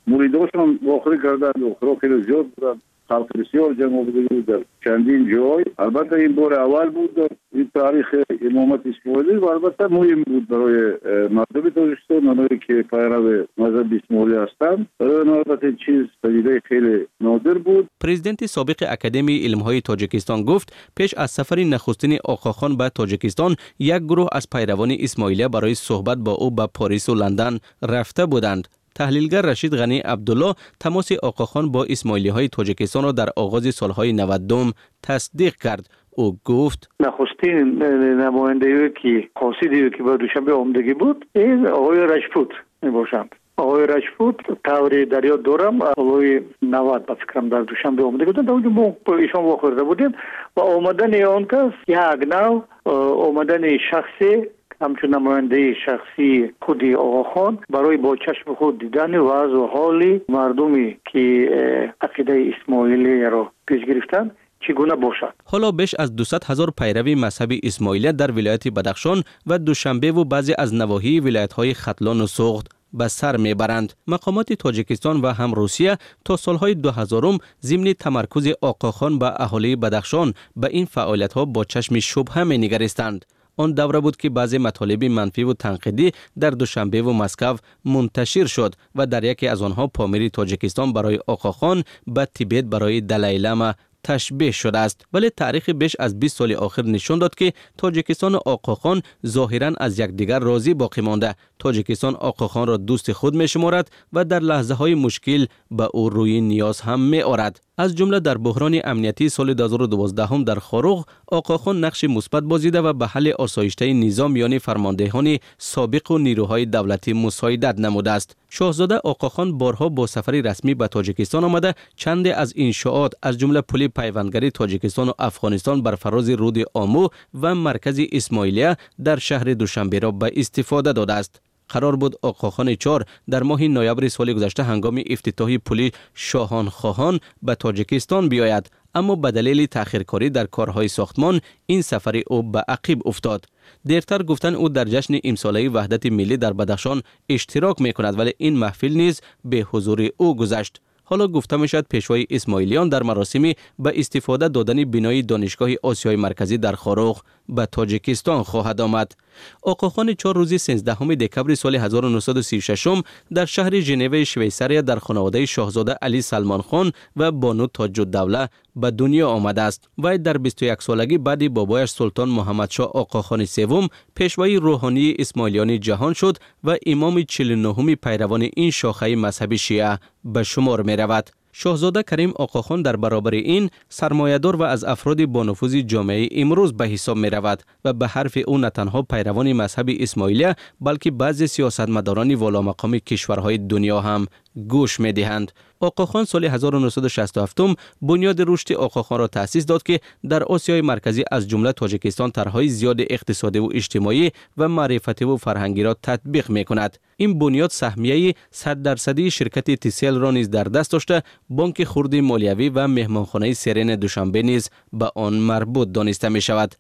Speaker 19: مریداشون واخری کردند و خیلی خیلی زیاد بودند. خلق بسیار جمع بوده بود در چندین جای. البته این بار اول بود در این تاریخ امامت اسماعیلی و البته مهم بود برای مردم تاجیکستان، اونایی که پیرو مذهب اسماعیلی هستند. البته چیز پدیده خیلی نادر بود.
Speaker 6: پرزیدنت سابق اکادمی علم‌های تاجیکستان گفت پیش از سفر نخستین آقاخان به تاجیکستان یک گروه از پیروان اسماعیلیه برای صحبت با او به پاریس و لندن رفته بودند. تحلیلگر رشید غنی عبدالله تماس آقاخان با اسماعیلی های تاجیکستان را در آغاز سالهای نود و دو تصدیق کرد. او گفت
Speaker 20: نخستین نماینده‌ای که قاصدی که با دوشنبه آمدگی بود این آقای رجپوت می باشند. آقای رجپوت طوری در یاد دارم آقای نود با فکرم در دوشنبه آمده بودند. در اونجا ما ایشان واخورده بودیم و آمدن آن کس یک نوع آمدن شخصی همچون نماینده شخصی خودی آقاخان برای با چشم خود دیدن وضع و حال مردمی که عقیده اسماعیلی را پیش گرفتند چگونه باشد.
Speaker 6: حالا بیش از دویست هزار پیروی مذهبی اسماعیلی در ولایت بدخشان و دوشنبه و بعضی از نواحی ولایت‌های ختلان و سوخت به سر میبرند. مقامات تاجیکستان و هم روسیه تا سالهای دو هزار ضمن تمرکز آقاخان به اهالی بدخشان به این فعالیت‌ها با چشم شبهه می‌نگریستند. آن دوره بود که بعضی مطالب منفی و تنقیدی در دوشنبه و مسکو منتشر شد و در یکی از آنها پامیر تاجیکستان برای آقاخان به تیبت برای دلای لاما تشبیه شده است. ولی تاریخ بیش از بیست سال آخر نشان داد که تاجیکستان و آقاخان ظاهراً از یکدیگر راضی باقی مانده. تاجیکستان آقاخان را دوست خود می شمارد و در لحظه های مشکل به او روی نیاز هم می آرد. از جمله در بحران امنیتی سال دو هزار و دوازده در خاروغ آقاخان نقش مثبت بازیده و به حل آسایشته نظام یعنی فرماندهان سابق و نیروهای دولتی مساعدت نموده است. شاهزاده آقاخان بارها با سفری رسمی به تاجیکستان آمده چند از انشاءات از جمله پل پیوندگری تاجیکستان و افغانستان بر فراز رود آمو و مرکز اسماعیلیه در شهر دوشنبه را به استفاده داده است. قرار بود آقاخان چهار در ماه نوامبر سال گذشته هنگام افتتاح پل شاهان خواهان به تاجیکستان بیاید، اما به دلیل تأخیرکاری در کارهای ساختمان این سفر او به عقب افتاد. دیرتر گفتن او در جشن امساله وحدت ملی در بدخشان اشتراک می کند ولی این محفل نیز به حضور او گذشت. حالا گفته می شود پیشوای اسماعیلیان در مراسمی به استفاده دادن بنای دانشگاه آسیای مرکزی در خاروغ به تاجیکستان خواهد آمد. آقاخان چهار روز سیزدهم دکمبر سال هزار و نهصد و سی و شش در شهر ژنو شویساریا در خانواده شاهزاده علی سلمان خان و بانو تاج الدوله به دنیا آمده است. وی در بیست و یک سالگی بعد بابایش سلطان محمد شاه آقاخان سوم پیشوای روحانی اسماعیلیان جهان شد و امام چهل و نهم پیروان این شاخه مذهبی شیعه به شمار می رود. شاهزاده کریم آقاخان در برابر این سرمایه‌دار و از افراد با نفوذ جامعه امروز به حساب می رود و به حرف او نه تنها پیروان مذهب اسماعیلیه بلکه بعضی سیاستمداران والا مقام کشورهای دنیا هم گوش می دهند. آقاخان سال هزار و نهصد و شصت و هفت بنیاد رشد آقاخان را تأسیس داد که در آسیای مرکزی از جمله تاجیکستان طرحهای زیاد اقتصادی و اجتماعی و معرفتی و فرهنگی را تطبیق می کند. این بنیاد سهمیه صد درصدی شرکت تیسل را نیز در دست داشته، بانک خرد مالیوی و مهمانخانه سرین دوشنبه نیز به آن مربوط دانسته می شود.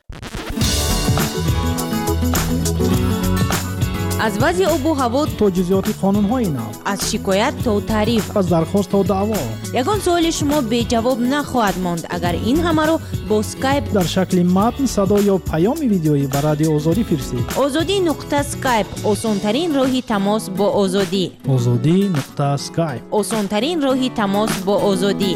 Speaker 21: از وضع آب و هوا
Speaker 18: تا جزئیات قانون‌های نو،
Speaker 21: از شکایت تا تعریف،
Speaker 18: از درخواست تا دعوا،
Speaker 21: یگان سوال شما به جواب نخواهد ماند اگر این همه رو با اسکایپ
Speaker 18: در شکل متن، صدا یا پیام ویدیویی به رادیو آزادی فرستید.
Speaker 21: آزادی نقطه اسکایپ آسان‌ترین راه تماس با آزادی.
Speaker 18: آزادی نقطه اسکایپ
Speaker 21: آسان‌ترین راه تماس با آزادی.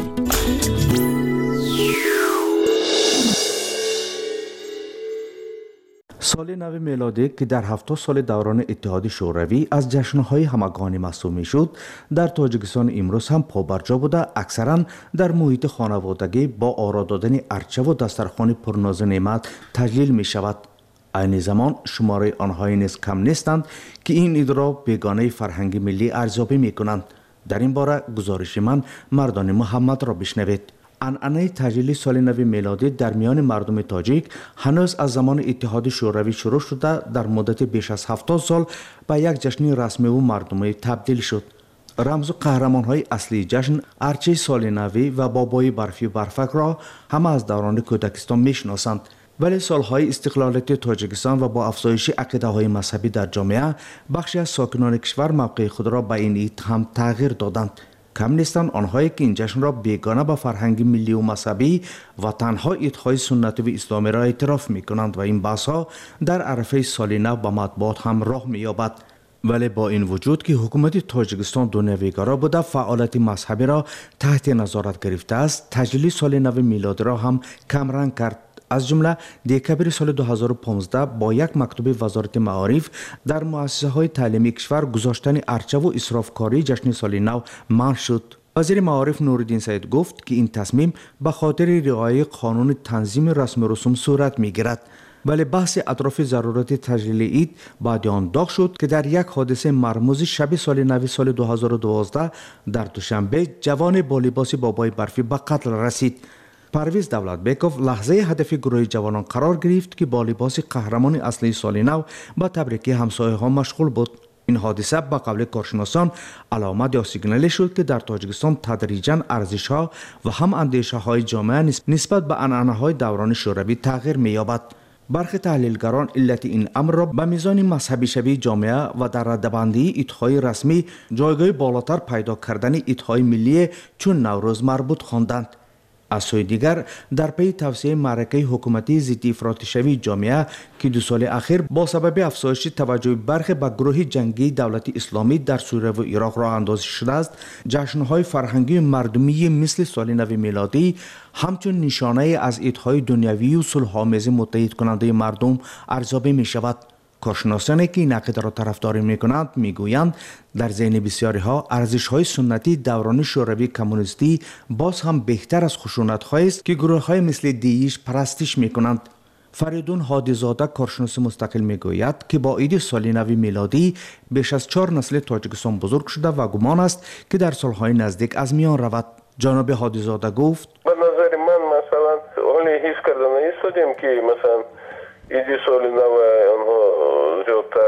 Speaker 22: سال نو میلادی که در هفتاد سال دوران اتحاد شوروی از جشن‌های همگانی محسوب می‌شد، در تاجیکستان امروز هم پابرجا بوده اکثرا در محیط خانوادگی با آرا دادن ارچه و دسترخوان پرناز و نعمت تجلیل می‌شود. این زمان شماره آنهای نیز کم نیستند که این عید را بیگانه فرهنگ ملی ارزیابی می‌کنند. در این باره گزارش من مردان محمد را بشنوید. عنعنه تجلیل سال نو میلادی در میان مردم تاجیک هنوز از زمان اتحاد شوروی شروع شده در مدت بیش از هفتاد سال به یک جشن رسمی و مردمی تبدیل شد. رمز و قهرمان‌های اصلی جشن ارچه سال نوی و بابای برفی و برفک را همه از دوران کودکستان میشناسند. ولی سالهای استقلالیت تاجیکستان و با افزایش عقیده‌های مذهبی در جامعه بخشی از ساکنان کشور موقع خود را به این عید هم تغییر دادند. کم نیستند آنهایی که این جشن را بیگانه به فرهنگ ملی و مذهبی و تنها عیدهای سنتی و اسلامی را اعتراف می‌کنند و این بحث‌ها در عرفه سال نو به مطبوعات هم راه می‌یابد. ولی با این وجود که حکومت تاجیکستان دنیویگرا بوده فعالیت مذهبی را تحت نظارت گرفته است، تجلیل سال نو میلادی را هم کمرنگ کرد. از جمله دکبر سال دو هزار و پانزده با یک مکتوب وزارت معارف در مؤسسه های تعلیمی کشور گذاشتن ارچه و اسرافکاری جشن سال نو منع شد. وزیر معارف نورالدین سعید گفت که این تصمیم به خاطر رعایت قانون تنظیم رسم و رسوم صورت میگیرد. ولی بحث اطراف ضرورت تجلیل عید بعد آن داغ شد که در یک حادثه مرموز شب سال نو سال دو هزار و دوازده در دوشنبه جوان با لباس بابای برفی به قتل رسید. پرویز دولتبکوف لحظه هدف گروه جوانان قرار گرفت که با لباس قهرمان اصلی سال نو با تبریکی همسایه ها مشغول بود. این حادثه با قول کارشناسان علامت یا سیگنالی شد که در تاجیکستان تدریجاً ارزش ها و هم اندیشه های جامعه نسبت به عنعنه های دوران شوروی تغییر می‌یابد. برخی تحلیلگران علت این امر را به میزان مذهبی شوی جامعه و در ردبندی عیدهای رسمی جایگاه بالاتر پیدا کردن عیدهای ملی چون نوروز مربوط خواندند. از سوی دیگر در پی توسعه معرکه حکومتی ضد افراطی شوی جامعه که دو سال اخیر با سبب افزایش توجه برخی به گروه جنگی دولت اسلامی در سوریه و عراق راه اندازی شده است، جشن‌های فرهنگی مردمی مثل سال نو میلادی همچون نشانه از عیدهای دنیوی و صلح‌آمیز متحد کننده مردم ارزیابی می شود. کارشناسانی که این عقیده را طرفداری می‌کنند میگویند در ذهن بسیاری ها ارزش‌های سنتی دوران شوروی کمونیستی باز هم بهتر از خشونت‌هایی است که گروه‌های مثل دیش پرستش می‌کنند. فریدون هادی‌زاده کارشناس مستقل میگوید که با عید سال نو میلادی بیش از چهار نسل تاجیکستان بزرگ شده و گمان است که در سال‌های نزدیک از میان رود. جناب هادی‌زاده گفت:
Speaker 2: به نظر من مثلا اون حس کردن ایستادیم که مثلا ایدی سال نو آنها زیادتر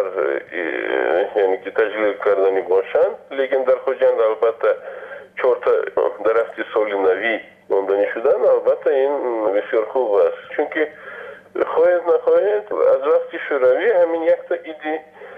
Speaker 2: یعنی که تجلیل کردنی باشند، لیکن در خوجند البته چهار تا درخت سال نوی ماندنی شدن. البته این بسیار خوب است، چون که خواهد نخواهد از وقت شوروی همین یک تا ایدی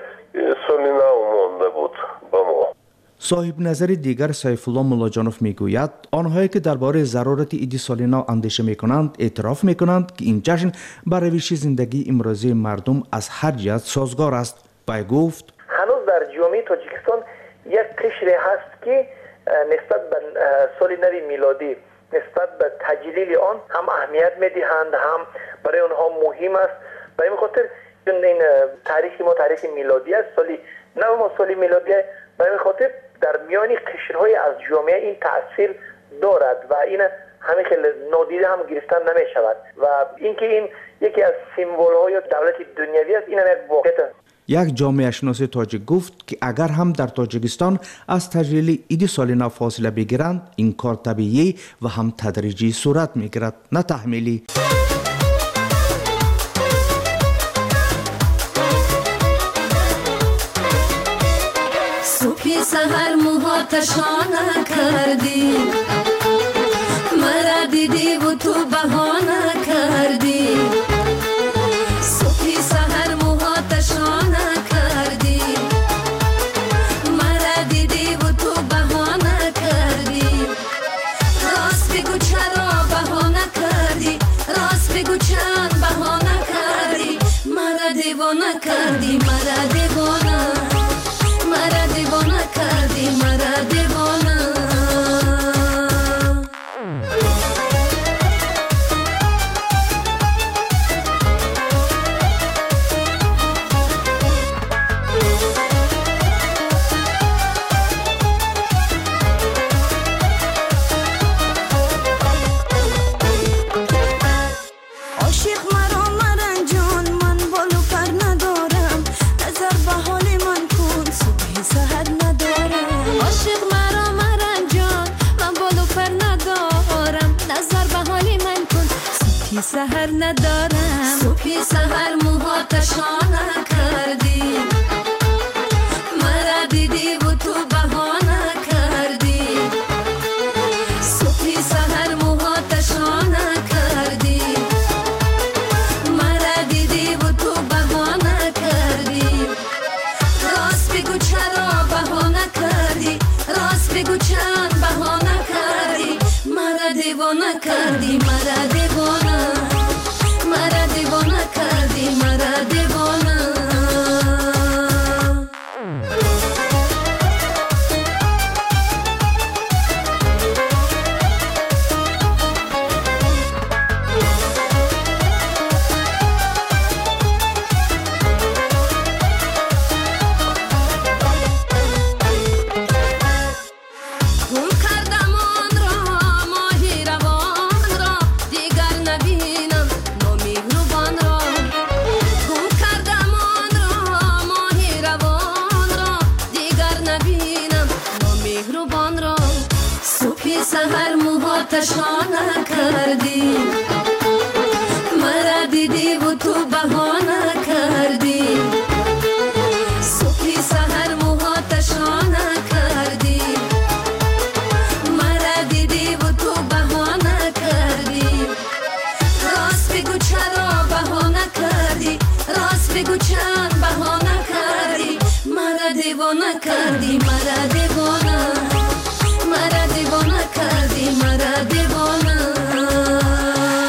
Speaker 2: سال نو مانده بود با ما.
Speaker 22: صاحب نظر دیگر سیف الله ملاجانوف میگوید آنهایی که درباره ضرورت عید سال نو اندیشه میکنند اعتراف میکنند که این جشن بر روش زندگی امروزی مردم از هر جهت سازگار است. وی گفت:
Speaker 4: هنوز در جامعه تاجیکستان یک قشری هست که نسبت به سال نو میلادی نسبت به تجلیل آن هم اهمیت میدهند، هم برای آنها مهم است. به این خاطر این تاریخ ما تاریخ میلادی است، سالی نو ما سال میلادی. به این خاطر در میان قشرهای از جامعه این تاثیر دارد و این همه خیلی نادیده هم گرفتن نمی شود و اینکه این یکی از سیمبول‌های دولت دنیوی است، این هم یک واقعیت است.
Speaker 22: یک جامعه شناس تاجیک گفت که اگر هم در تاجیکستان از تجلیل عید سال نو فاصله بگیرند این کار طبیعی و هم تدریجی صورت میگیرد، نه تحمیلی.
Speaker 23: صبحی سحر موهاتشانه کردی، مرا دیدی و تو بهانه کردی. صبحی سحر موهاتشانه کردی، مرا دیدی و تو بهانه کردی. راست بگو چرا بهانه کردی، راست بگو چند بهانه کردی. مرا دیوانه کردی، مرا دیوانه، مرا دیوانه کردی، مرا دیوانه. عاشق مرا مرنجان، من بالو پر ندارم، نظر به حال من کن، صبح سحر ندارم. عاشق مرا مرنجان، من بالو پر ندارم، نظر به حال من کن، صبح سحر ندارم. صبح سحر موهاتشانه کردی، مرا دیدی و تو بهانه کردی. صبح سحر موهاتشانه کردی، بگو چند بهانه کردی مرا دیوانه کردی مرا دیوانه مرا دیوانه کردی مرا دیوانه سهر موهاتشانه کردی مرا دیدی و تو بهانه کردی صبحی سهر موهاتشانه کردی مرا دیدی و تو بهانه کردی راست بگو چرا بهانه کردی راست بگو چند بهانه کردی مرا دیوانه کردی مرا دیوانه مرا دیوانه کردی مرا دیوانه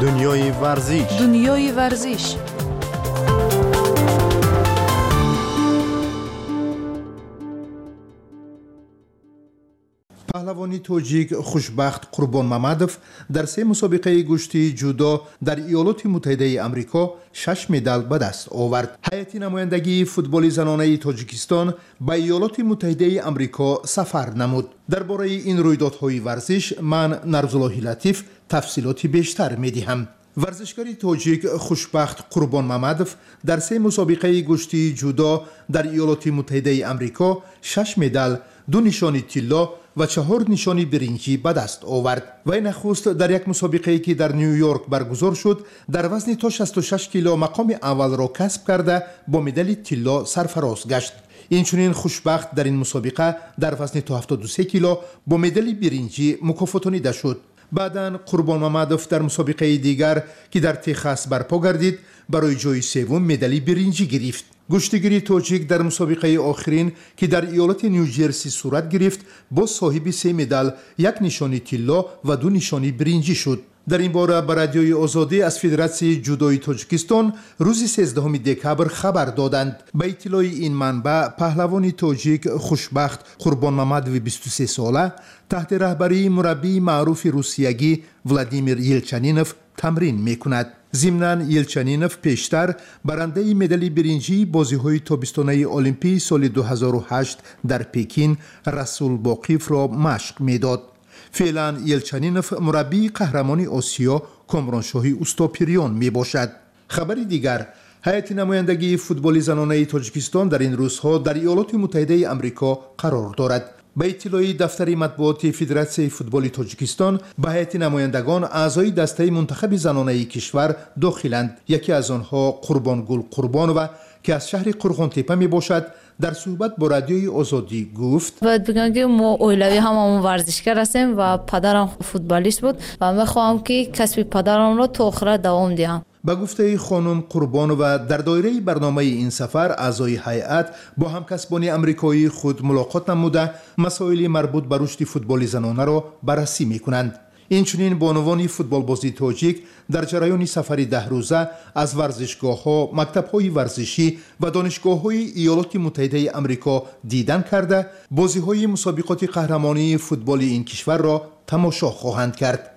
Speaker 3: دنیای ورزش
Speaker 7: دنیای ورزش
Speaker 5: پهلوانی توجیک خوشبخت قربان ممدوف در سه مسابقه گشتی جودو در ایالات متحده آمریکا شش مدال به دست آورد. هیئت نمایندگی فوتبال زنانه تاجیکستان به ایالات متحده آمریکا سفر نمود. درباره این رویدادهای ورزش من نرزالله لطیف تفصیلات بیشتر میدهم. ورزشکاری تاجیک خوشبخت قربان ممدوف در سه مسابقه گشتی جودو در ایالات متحده آمریکا شش مدال، دو نشانی طلا و چهار نشانی برنجی به دست آورد. وی نخست در یک مسابقه که در نیویورک برگزار شد در وزن تا شصت و شش کیلو مقام اول را کسب کرده با مدال طلا سرفراز گشت. اینچنین خوشبخت در این مسابقه در وزن تا هفتاد و سه کیلو با مدال برنجی مکافاتانیده شد. بعداً قربان ممدوف در مسابقه دیگر که در تگزاس برپا گردید برای جای سوم مدال برنجی گرفت. گشتیگیری تاجیک در مسابقه آخرین که در ایالت نیوجرسی صورت گرفت با صاحب سه مدال، یک نشانی طلا و دو نشانی برنجی شد. در این باره به رادیوی آزادی از فدراسیون جودوی تاجیکستان روز سیزدهم دکبر خبر دادند. به اطلاع این منبع پهلوانی تاجیک خوشبخت قربان ممدوف بیست و سه ساله تحت رهبری مربی معروف روسیایی ولادیمیر یلچنینوف تمرین میکند. ضمناً یلچنینوف پیشتر برنده مدال برنجی بازی‌های تابستانه المپیک سال دو هزار و هشت در پکین رسول باقیف را مشق میداد. فعلا یلچنینوف مربی قهرمانی آسیا کامرانشاهی اوستاپیریان می باشد. خبر دیگر، هیئت نمایندگی فوتبال زنانه تاجیکستان در این روزها در ایالات متحده آمریکا قرار دارد. به اطلاع دفتر مطبوعات فدراسیون فوتبال تاجیکستان به هیئت نمایندگان اعضای دسته منتخب زنانه کشور داخلند. یکی از آنها قربانگل قربانووا که از شهر قرغانتپه می باشد در صحبت با رادیوی آزادی گفت
Speaker 10: باید بگم که ما اولوی هممون ورزشکار هستیم و پدرم فوتبالیست بود و میخواهم که کسب پدرم را تا آخر دوام دهم.
Speaker 5: به گفته خانم قربانووا در دایره برنامه این سفر اعضای هیئت با همکسبان امریکایی خود ملاقات نموده مسائل مربوط به رشد فوتبال زنانه را بررسی میکنند. اینچنین بانوان فوتبال بازی تاجیک در جریان سفر ده روزه از ورزشگاه‌ها، مکتب‌های ورزشی و دانشگاه‌های ایالات متحده آمریکا دیدن کرده بازی‌های مسابقات قهرمانی فوتبال این کشور را تماشا خواهند کرد.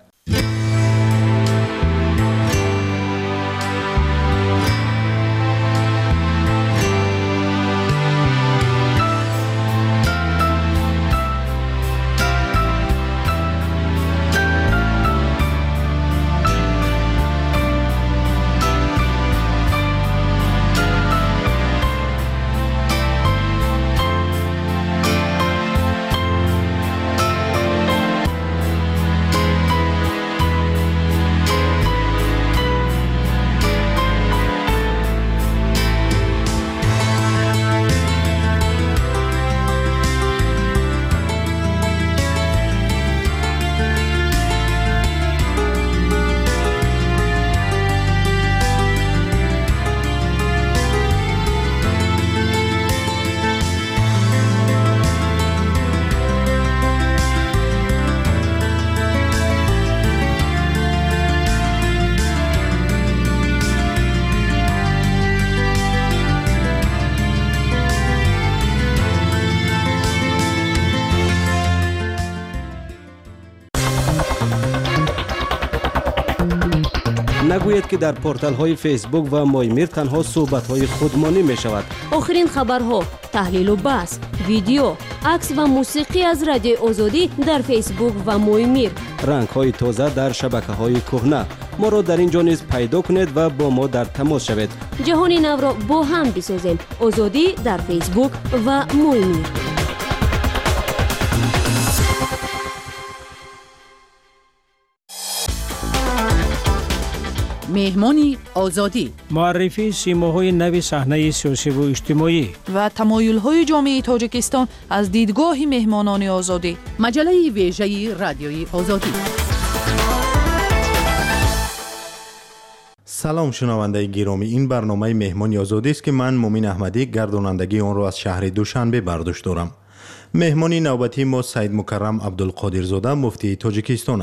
Speaker 6: نگوید که در پورتال های فیسبوک و مایمیر تنها صحبت های خودمانی می شود.
Speaker 1: آخرین خبرها، تحلیل و بحث، ویدیو، عکس و موسیقی از رادیو آزادی در فیسبوک و مایمیر.
Speaker 6: رنگ های تازه در شبکه های کهنه. ما را در اینجا نیز پیدا کنید و با ما در تماس شوید.
Speaker 1: جهان نو را با هم بسازیم. آزادی در فیسبوک و مایمیر.
Speaker 24: مهمانی آزادی،
Speaker 25: معرفی سیماهای نو صحنه سیاسی و اجتماعی
Speaker 7: و تمایل‌های جامعه تاجیکستان از دیدگاه مهمانان آزادی.
Speaker 24: مجله ویژه رادیوی آزادی.
Speaker 3: سلام شنونده گرامی، این برنامه مهمانی آزادی است که من مومین احمدی گردانندگی آن را از شهر دوشنبه برداشت دارم. مهمانی نوبتی ما سید مکرم عبدالقادرزاده مفتی تاجیکستان است.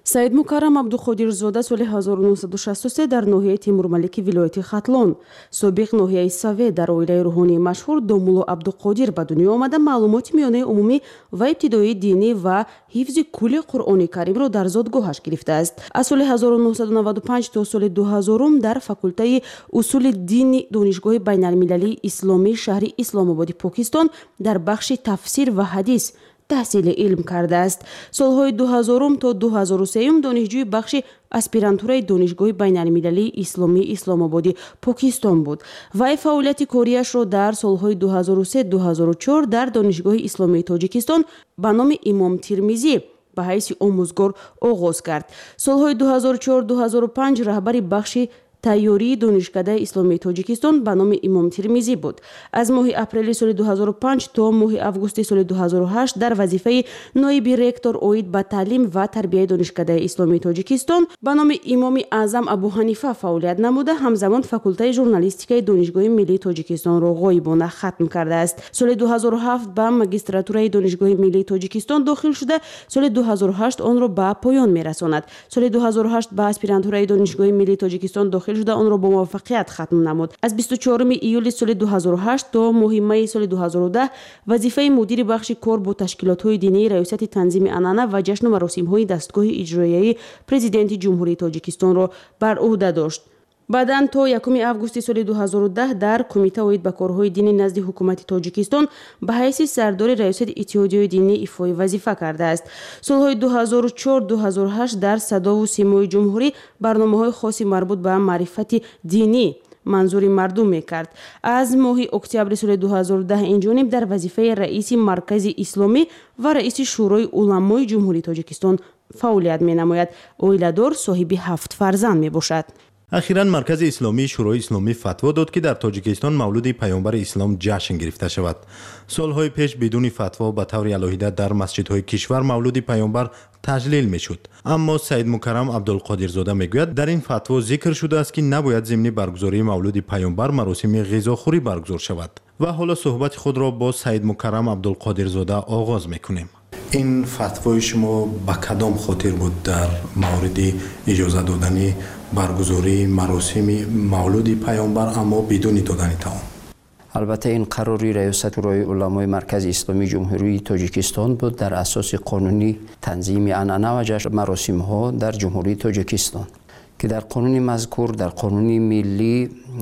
Speaker 9: саид мукаррам абдуқодирзода соли ҳазору нуҳсаду шасту се дар ноҳияи тимурмалики вилояти хатлон, собиқ ноҳияи саве дар оилаи рӯҳонии машҳур домулло абдуқодир ба дунё омада маълумоти миёнаи умумӣ ва ибтидоии динӣ ва ҳифзи кулли қуръони каримро дар зодгоҳаш гирифтааст. аз соли ҳазору нуҳсаду наваду панҷ то соли дуҳазорум дар факултаи усули дини донишгоҳи байналмилалии исломии шаҳри исломободи покистон дар бахши тафсир ва ҳадис таҳсили илм кардааст. солҳои дуҳазорум то дуҳазору сеюм донишҷӯи бахши аспирантураи донишгоҳи байналмилалии исломии исломободи покистон буд. вай фаъолияти корияшро дар солҳои дуҳазору се - дуҳазору чор дар донишгоҳи исломии тоҷикистон ба номи имом тирмизӣ ба ҳайси омӯзгор оғоз кард. солҳои дуҳазору чор - дуҳазору панҷ раҳбари бахши тайёрии донишкадаи исломии тоҷикистон ба номи имом тирмизӣ буд. аз моҳи апрели соли дуҳазору панҷ то моҳи августи соли дуҳазору ҳашт дар вазифаи ноиби ректор оид ба таълим ва тарбияи донишкадаи исломии тоҷикистон ба номи имоми аъзам абу ҳанифа фаъолият намуда, ҳамзамон факултаи журналистикаи донишгоҳи миллии тоҷикистонро ғоибона хатм кардааст. соли дуҳазору ҳафт ба магистратураи донишгоҳи миллии тоҷикистон дохил шуда, соли дуҳазору ҳашт онро ба поён мерасонад. соли дуҳазору ҳашт ба аспирантураи донишгоҳи миллии тоҷикистон дохил шуда онро бо муваффақият хатм намуд. аз бисту чорум июли соли дуҳазору ҳашт то моҳи майи соли дуҳазору даҳ вазифаи мудири бахши кор бо ташкилотҳои динии раёсати танзими анъана ва ҷашну маросимҳои дастгоҳи иҷроияи президенти ҷумҳурии тоҷикистонро бар уҳда дошт. баъдан то якуми августи соли дуҳазору даҳ дар кумита оид ба корҳои динӣ назди ҳукумати тоҷикистон ба ҳайси сардори раёсати иттиҳодиёи динӣ ифои вазифа кардааст. солҳои дуҳазору чор - дуҳазору ҳашт дар садову симои ҷумҳурӣ барномаҳои хоси марбут ба маърифати динӣ манзури мардум мекард. аз моҳи октябри соли дуҳазору даҳ инҷониб дар вазифаи раиси маркази исломӣ ва раиси шӯрои уламои ҷумҳурии тоҷикистон фаъолият менамояд. оиладор, соҳиби ҳафт фарзанд мебошад.
Speaker 3: ахиран маркази исломии шӯрои исломӣ фатво дод ки дар тоҷикистон мавлуди паёнбари ислом ҷашн гирифта шавад. солҳои пеш бидуни фатво ба таври алоҳида дар масҷидҳои кишвар мавлуди паёнбар таҷлил мешуд. аммо саид мукаррам абдулқодирзода мегӯяд, дар ин фатво зикр шудааст ки набояд зимни баргузории мавлуди паёнбар маросими ғизохӯрӣ баргузор шавад. ва ҳоло суҳбати худро бо саид мукаррам абдулқодирзода оғоз мекунем. ин фатвои шумо ба кадом хотир буд дар мавриди иҷоза додани баргузории маросими мавлуди паёнбар аммо бидуни додани таом?
Speaker 11: албатта ин қарори раёсати шӯрои уламои маркази исломии ҷумҳурии тоҷикистон буд дар асоси қонуни танзими анъана ва ҷашн маросимҳо дар ҷумҳурии тоҷикистон ки дар қонуни мазкур дар қонуни миллӣ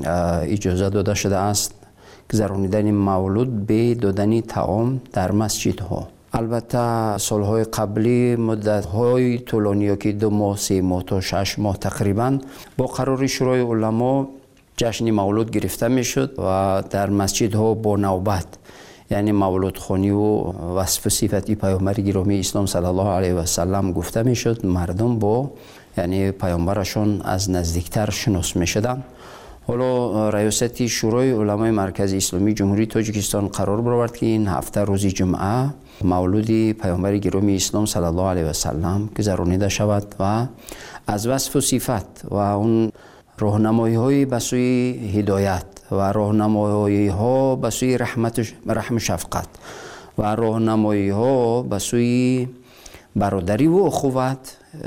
Speaker 11: иҷоза дода шудааст гузаронидани мавлуд бе додани таом дар масҷидҳо. албатта солҳои қаблӣ муддатҳои тӯлониё ки ду моҳ се моҳ то шаш моҳ тақрибан бо қарори шӯрои уламо ҷашни мавлуд гирифта мешуд ва дар масҷидҳо бо навбат яъне мавлудхониву васфу сифати паёнбари гиромии ислом салаллоҳу алайҳи васалам гуфта мешуд. мардум бо яъне паёнбарашон аз наздиктар шинос мешуданд. ҳоло раёсати шӯрои уламои маркази исломии ҷумҳурии тоҷикистон қарор баровард ки ин ҳафта рӯзи ҷумъа мавлуди паёнбари гиромии ислом салаллоҳу алайҳи васалам гузаронида шавад ва аз васфу сифат ва он роҳнамоиҳои ба сӯи ҳидоят ва роҳнамоиҳо ба сӯи раҳму шафқат ва роҳнамоиҳо ба сӯи бародариву ухуват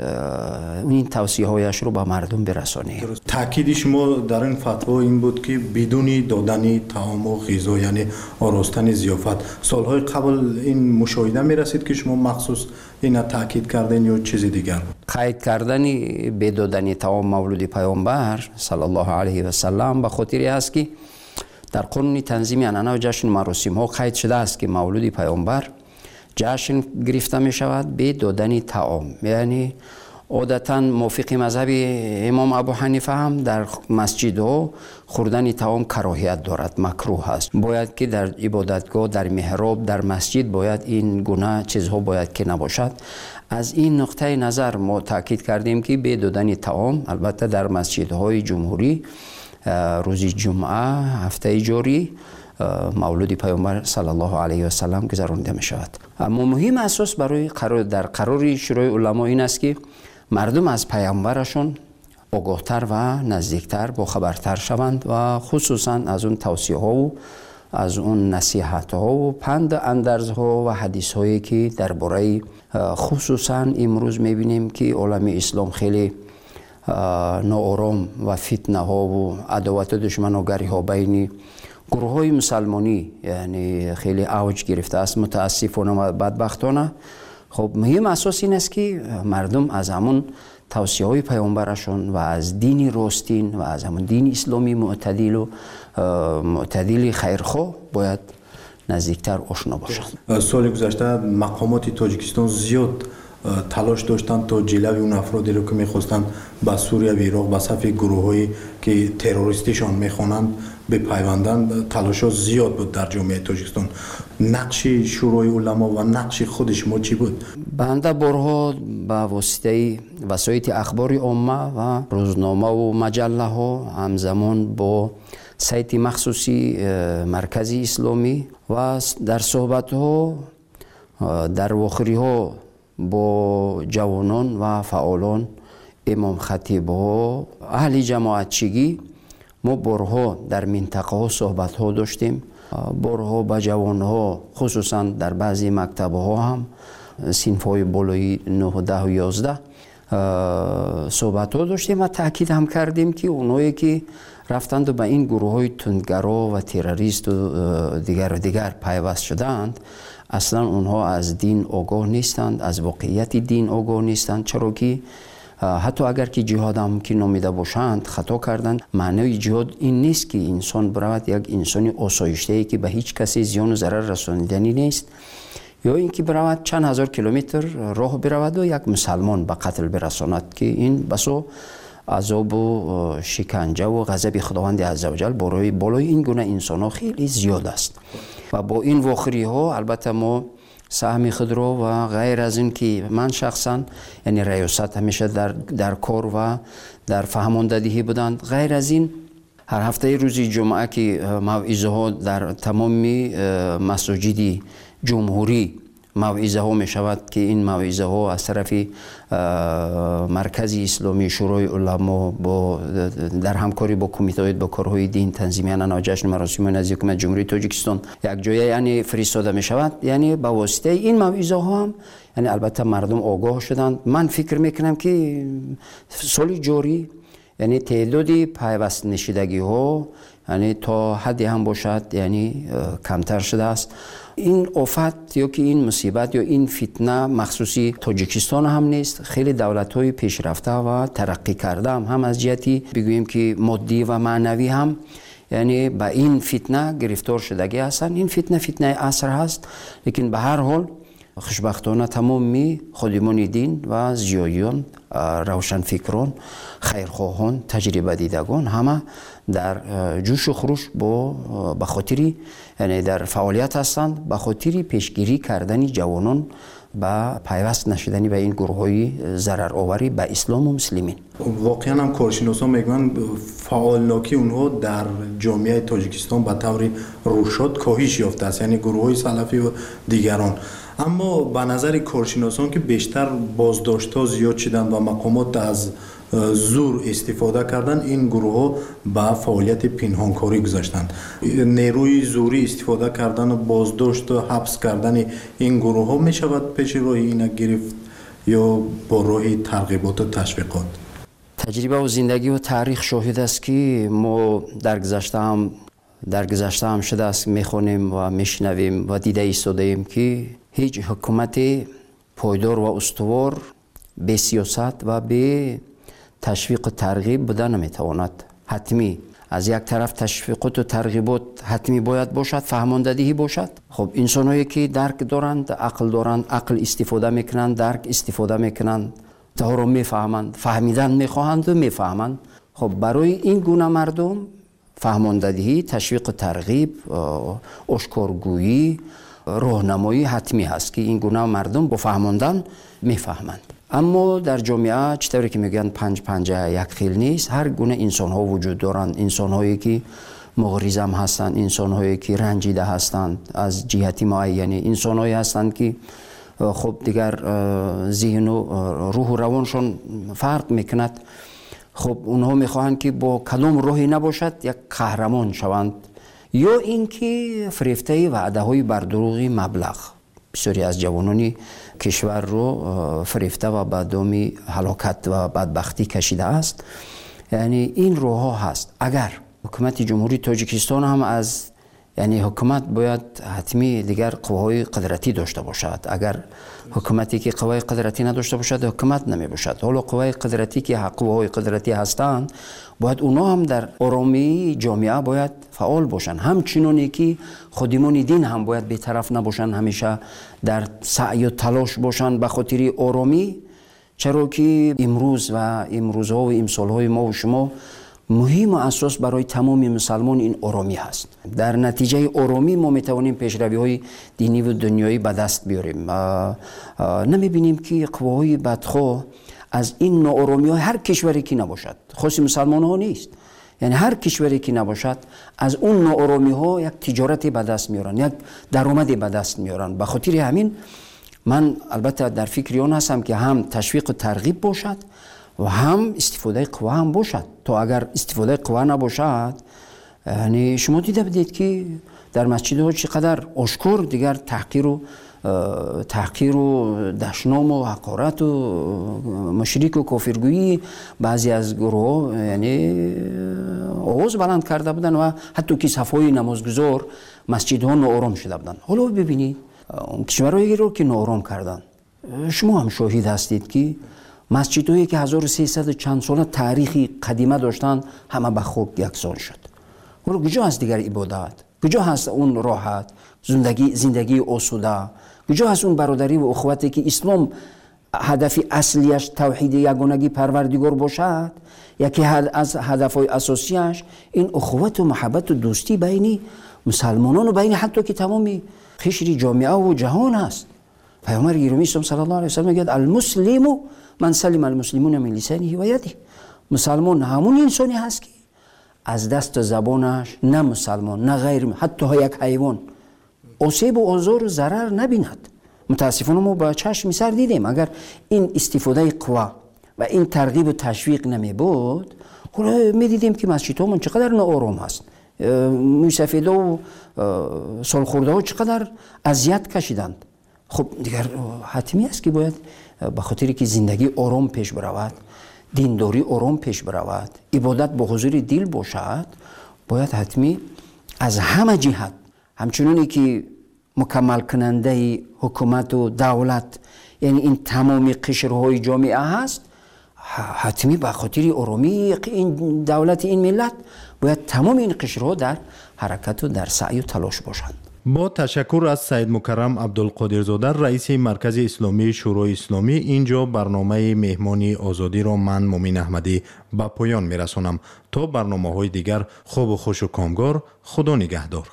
Speaker 11: ин тавсияҳояшро ба мардум бирасонем.
Speaker 3: таъкиди шумо дар ин фатво ин буд ки бидуни додани таому ғизо яъне оростани зиёфат. солҳои қабл ин мушоҳида мерасид ки шумо махсус ина таъкид карден ё чизи дигар?
Speaker 11: қайд кардани бедодани таом мавлуди паёнбар салаллоҳу алайҳи васалам ба хотире аст ки дар қонуни танзими анъана ва ҷашн маросимҳо қайд шудааст ки мавлуди паёнбар ҷашн гирифта мешавад бе додани таом. яъне одатан мувофиқи мазҳаби имом абу ҳанифа ҳам дар масҷидҳо хӯрдани таом кароҳият дорад, макрӯҳ аст. бояд ки дар ибодатгоҳ, дар меҳроб, дар масҷид бояд ин гуна чизҳо бояд ки набошад. аз ин нуқтаи назар мо таъкид кардем ки бе додани таом албатта дар масҷидҳои ҷумҳурӣ рӯзи ҷумъа ҳафтаи ҷорӣ мавлуди паёнбар салаллоҳу алайҳи васалам гузаронида мешавад. аммо муҳим асос барои дар қарори шӯрои уламо ин аст ки мардум аз паёнбарашон огоҳтар ва наздиктар бохабартар шаванд ва хусусан аз он тавсияҳову از اون نصیحت ها و پند اندرز ها و حدیث هایی که درباره خصوصا امروز میبینیم که عالم اسلام خیلی ناآرام و فتنه ها و عداوت و دشمناگری ها بین گروه های مسلمانی یعنی خیلی اوج گرفته است متاسفانه و بدبختانه. خب مهم اساس این است که مردم از همون توصیه های پیامبرشون و از دین راستین و از همون دین اسلامی معتدل و معتدل خیرخواه باید نزدیکتر آشنا باشند.
Speaker 3: سال گذشته مقامات تاجیکستان زیاد تلاش داشتند تا جلوی اون افرادی رو که میخواستند به سوریه و عراق به صف گروه‌هایی که تروریستیشان میخوانند بپیوندند. تلاش ها زیاد بود در جامعه تاجیکستان. نقش شورای علما و نقش خود شما چی بود؟
Speaker 11: بنده بارها با واسطه وسایل اخبار عامه و روزنامه و مجله ها همزمان با سایت مخصوصی مرکز اسلامی و در صحبت ها در واخری ها با جوانان و فعالان امام خطیب ها اهل جماعتچگی ما بارها در منطقه ها صحبت ها داشتیم. بارها با جوان ها خصوصا در بعضی مکتب ها هم صنف های بالای نه ده و یازده صحبت ها داشتیم و تاکید هم کردیم که اونایی که رفتند و به این گروه های تندگرا و تروریست و دیگر و دیگر پیوست شدند اصلا اونها از دین آگاه نیستند، از واقعیت دین آگاه نیستند، چرا که حتی اگر که جهاد هم که نامیده باشند خطا کردند. معنی جهاد این نیست که انسان برود یک انسانی آسایشته که به هیچ کسی زیان و ضرر رساندنی نیست یا اینکه برود چند هزار کیلومتر راه برود و یک مسلمان به قتل برساند که این بسا عذاب و شکنجه و غضب خداوند عزوجل برای بالای این گونه انسان ها خیلی زیاد است و با این واخری ها البته ما سهم خود رو و غیر از این که من شخصا یعنی ریاست همیشه در, در کار و در فهماندهی بودند. غیر از این هر هفته روزی جمعه که موعظه ها در تمام مساجد جمهوری موعظه ها می شود که این موعظه ها از طرف مرکز اسلامی شورای علما با در همکاری با کمیته با کارهای دین تنظیمیان و جشن مراسم نزدیک حکومت جمهوری تاجیکستان یک جایی یعنی فرستاده می شود. یعنی با واسطه این موعظه ها هم یعنی البته مردم آگاه شدند. من فکر میکنم که سال جاری یعنی تعدادی پیوست نشیدگی ها یعنی تا حدی هم باشد یعنی کمتر شده است. این آفت یا که این مصیبت یا این فتنه مخصوصی تاجیکستان هم نیست، خیلی دولت‌های پیشرفته و ترقی کرده هم, هم از جهتی بگوییم که مادی و معنوی هم یعنی به این فتنه گرفتار شدگی هستند. این فتنه فتنه عصر هست، لیکن به هر حال خوشبختانه تمامی خادمان دین و ضیاییان، روشنفکران، خیرخواهان، تجربه دیدگان همه در جوش و خروش با به خاطری یعنی در فعالیت هستند به خاطری پیشگیری کردن جوانان با پیوست نشدنی به این گروه‌های ضرر آوری به اسلام و مسلمین.
Speaker 3: واقعا هم کارشناسان میگن فعالناکی اونها در جامعه تاجیکستان به طور رشد کاهش یافته است، یعنی گروه‌های سلفی و دیگران. اما به نظر کارشناسان که بیشتر بازداشت‌ها زیاد شدن و مقامات از زور استفاده کردن، این گروه ها به فعالیت پنهانکاری گذاشتند. نیروی زوری استفاده کردن و بازداشت و حبس کردن این گروه ها می شود پیش راه اینا گرفت یا با راه ترغیبات و تشویقات؟
Speaker 11: تجربه و زندگی و تاریخ شاهد است که ما در گذشته هم در گذشته هم شده است میخونیم و میشنویم و دیده ایستاده ایم که هیچ حکومت پایدار و استوار به سیاست و به تشویق و ترغیب بودن نمیتواند. حتمی از یک طرف تشویقات و ترغیبات حتمی باید باشد، فهماندهی باشد. خب انسانایی که درک دارند، عقل دارند، عقل استفاده میکنند، درک استفاده میکنند، تا رو میفهمند، فهمیدن میخواهند و میفهمند. خب برای این گونه مردم فهماندهی، تشویق و ترغیب، آشکارگویی، راهنمایی حتمی هست که این گونه مردم با فهماندن میفهمند. اما در جامعه چطوری که میگن پنج پنجه یک خیل نیست. هر گونه انسان ها وجود دارند، انسان هایی که مغریزم هستند، انسان هایی که رنجیده هستند از جهتی معینی، انسان هایی هستند که خب دیگر ذهن و روح و روانشون فرق میکند. خب اونها میخواهند که با کدام راهی نباشد یک قهرمان شوند، یا اینکه فریفته وعده های بردروغی مبلغ. بسیاری از جوانان کشور رو فریفته و به دام هلاکت و بدبختی کشیده است. یعنی این روها هست. اگر حکومت جمهوری تاجیکستان هم از یعنی حکومت باید حتمی دیگر قوای قدرتی داشته باشد. اگر حکومتی که قوای قدرتی نداشته باشد حکومت نمی باشد. حالا قوای قدرتی که قوای قدرتی هستند باید اونا هم در آرامی جامعه باید فعال باشند. همچنانی که خادمان دین هم باید بی‌طرف نباشند، همیشه در سعی و تلاش باشند به خاطر آرامی. چرا که امروز و امروزها و امسالهای ما و شما مهم و اساس برای تمام مسلمان این آرامی هست. در نتیجه آرامی ما میتوانیم پیشروی های دینی و دنیایی به دست بیاریم. نمیبینیم که قواهای بدخواه از این ناآرامی های هر کشوری که نباشد، خاص مسلمان ها نیست، یعنی هر کشوری که نباشد از اون ناآرامی ها یک تجارتی به دست میارن، یک درآمدی به دست میارن. به خاطر همین من البته در فکر آن هستم که هم تشویق و ترغیب باشد و هم استفاده قوا هم باشد. تا اگر استفاده قوا نباشد، یعنی شما دیده بدید که در مسجدها چقدر آشکار دیگر تحقیر و تحقیر و دشنام و حقارت و مشرک و کافرگویی بعضی از گروه یعنی آواز بلند کرده بودن و حتی که صفای نمازگزار مسجدها ناآرام شده بودن. حالا ببینید اون کشورهایی رو که ناآرام کردن، شما هم شاهد هستید که مسجدهایی که هزار و سیصد چند ساله تاریخی قدیمه داشتن همه به خاک یکسان شد. حالا کجا هست دیگر عبادت؟ کجا هست اون راحت زندگی زندگی آسوده؟ کجا هست اون برادری و اخوتی که اسلام هدف اصلیش توحید یگانگی پروردگار باشد؟ یکی از هدفهای اساسیش این اخوت و محبت و دوستی بین مسلمانان و بین حتی که تمام قشر جامعه و جهان است. پیامبر گرامی اسلام صلی الله علیه و سلم میگه المسلم من سلم المسلمون من لسانه و یده. مسلمان همون انسانی هست که از دست و زبانش نه مسلمان نه غیر حتی یک حیوان آسیب و آزار و ضرر نبیند. متاسفانه ما با چشم سر دیدیم اگر این استفاده قوا و این ترغیب و تشویق نمی بود، حالا می دیدیم که مسجدها من چقدر ناآرام هست، موسفیدا و سالخورده ها چقدر اذیت کشیدند. خب دیگر حتمی است که باید به خاطر که زندگی آرام پیش برود، دینداری آرام پیش برود، عبادت با حضور دل باشد، باید حتمی از همه جهت همچنانی که مکمل کننده حکومت و دولت یعنی این تمامی قشرهای جامعه هست، حتمی به خاطر آرامی این دولت این ملت باید تمام این قشرها در حرکت و در سعی و تلاش باشند.
Speaker 3: با تشکر از سید مکرم عبدالقادرزاده رئیس مرکز اسلامی شورای اسلامی، اینجا برنامه مهمانی آزادی را من مومین احمدی به پایان میرسانم. تا برنامه های دیگر خوب و خوش و کامگار. خدا نگهدار.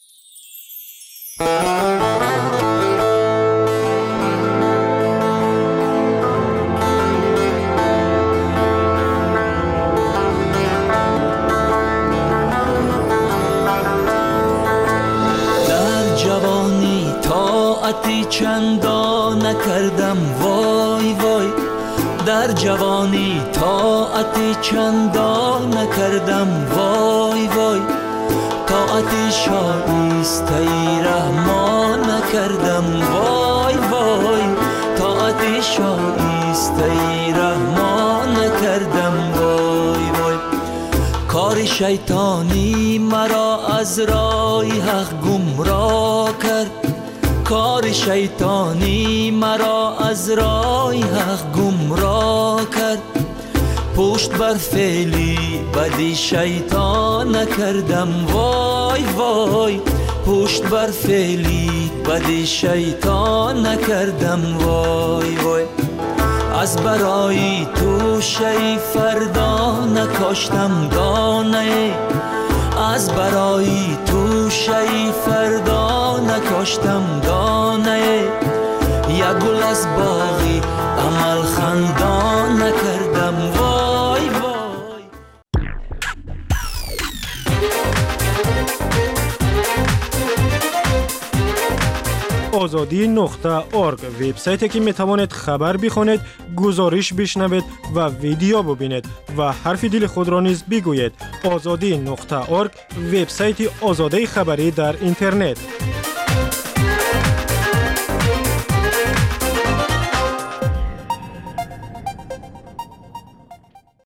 Speaker 12: چندان نکردم وای وای، در جوانی طاعت چندان نکردم وای وای، طاعت شایسته رحمان نکردم وای وای، طاعت شایسته رحمان نکردم وای وای. کار شیطانی مرا از راه حق گمراه کرد، کار شیطانی مرا از راه حق گمراه کرد، پشت بر فعلی بدی شیطان نکردم وای وای، پشت بر فعلی بدی شیطان نکردم وای وای. از برای تو شی فردا نکاشتم دانه، از برای تو شی فردا نکاشتم دانه، یک گل از باغی عمل خندان نکردم وای وای.
Speaker 8: آزادی نقطه اورگ، وبسایتی که می توانید خبر بخوانید، گزارش بشنوید و ویدیو ببینید و حرف دل خود را نیز بگویید. آزادی نقطه اورگ، وبسایت آزادی خبری در اینترنت.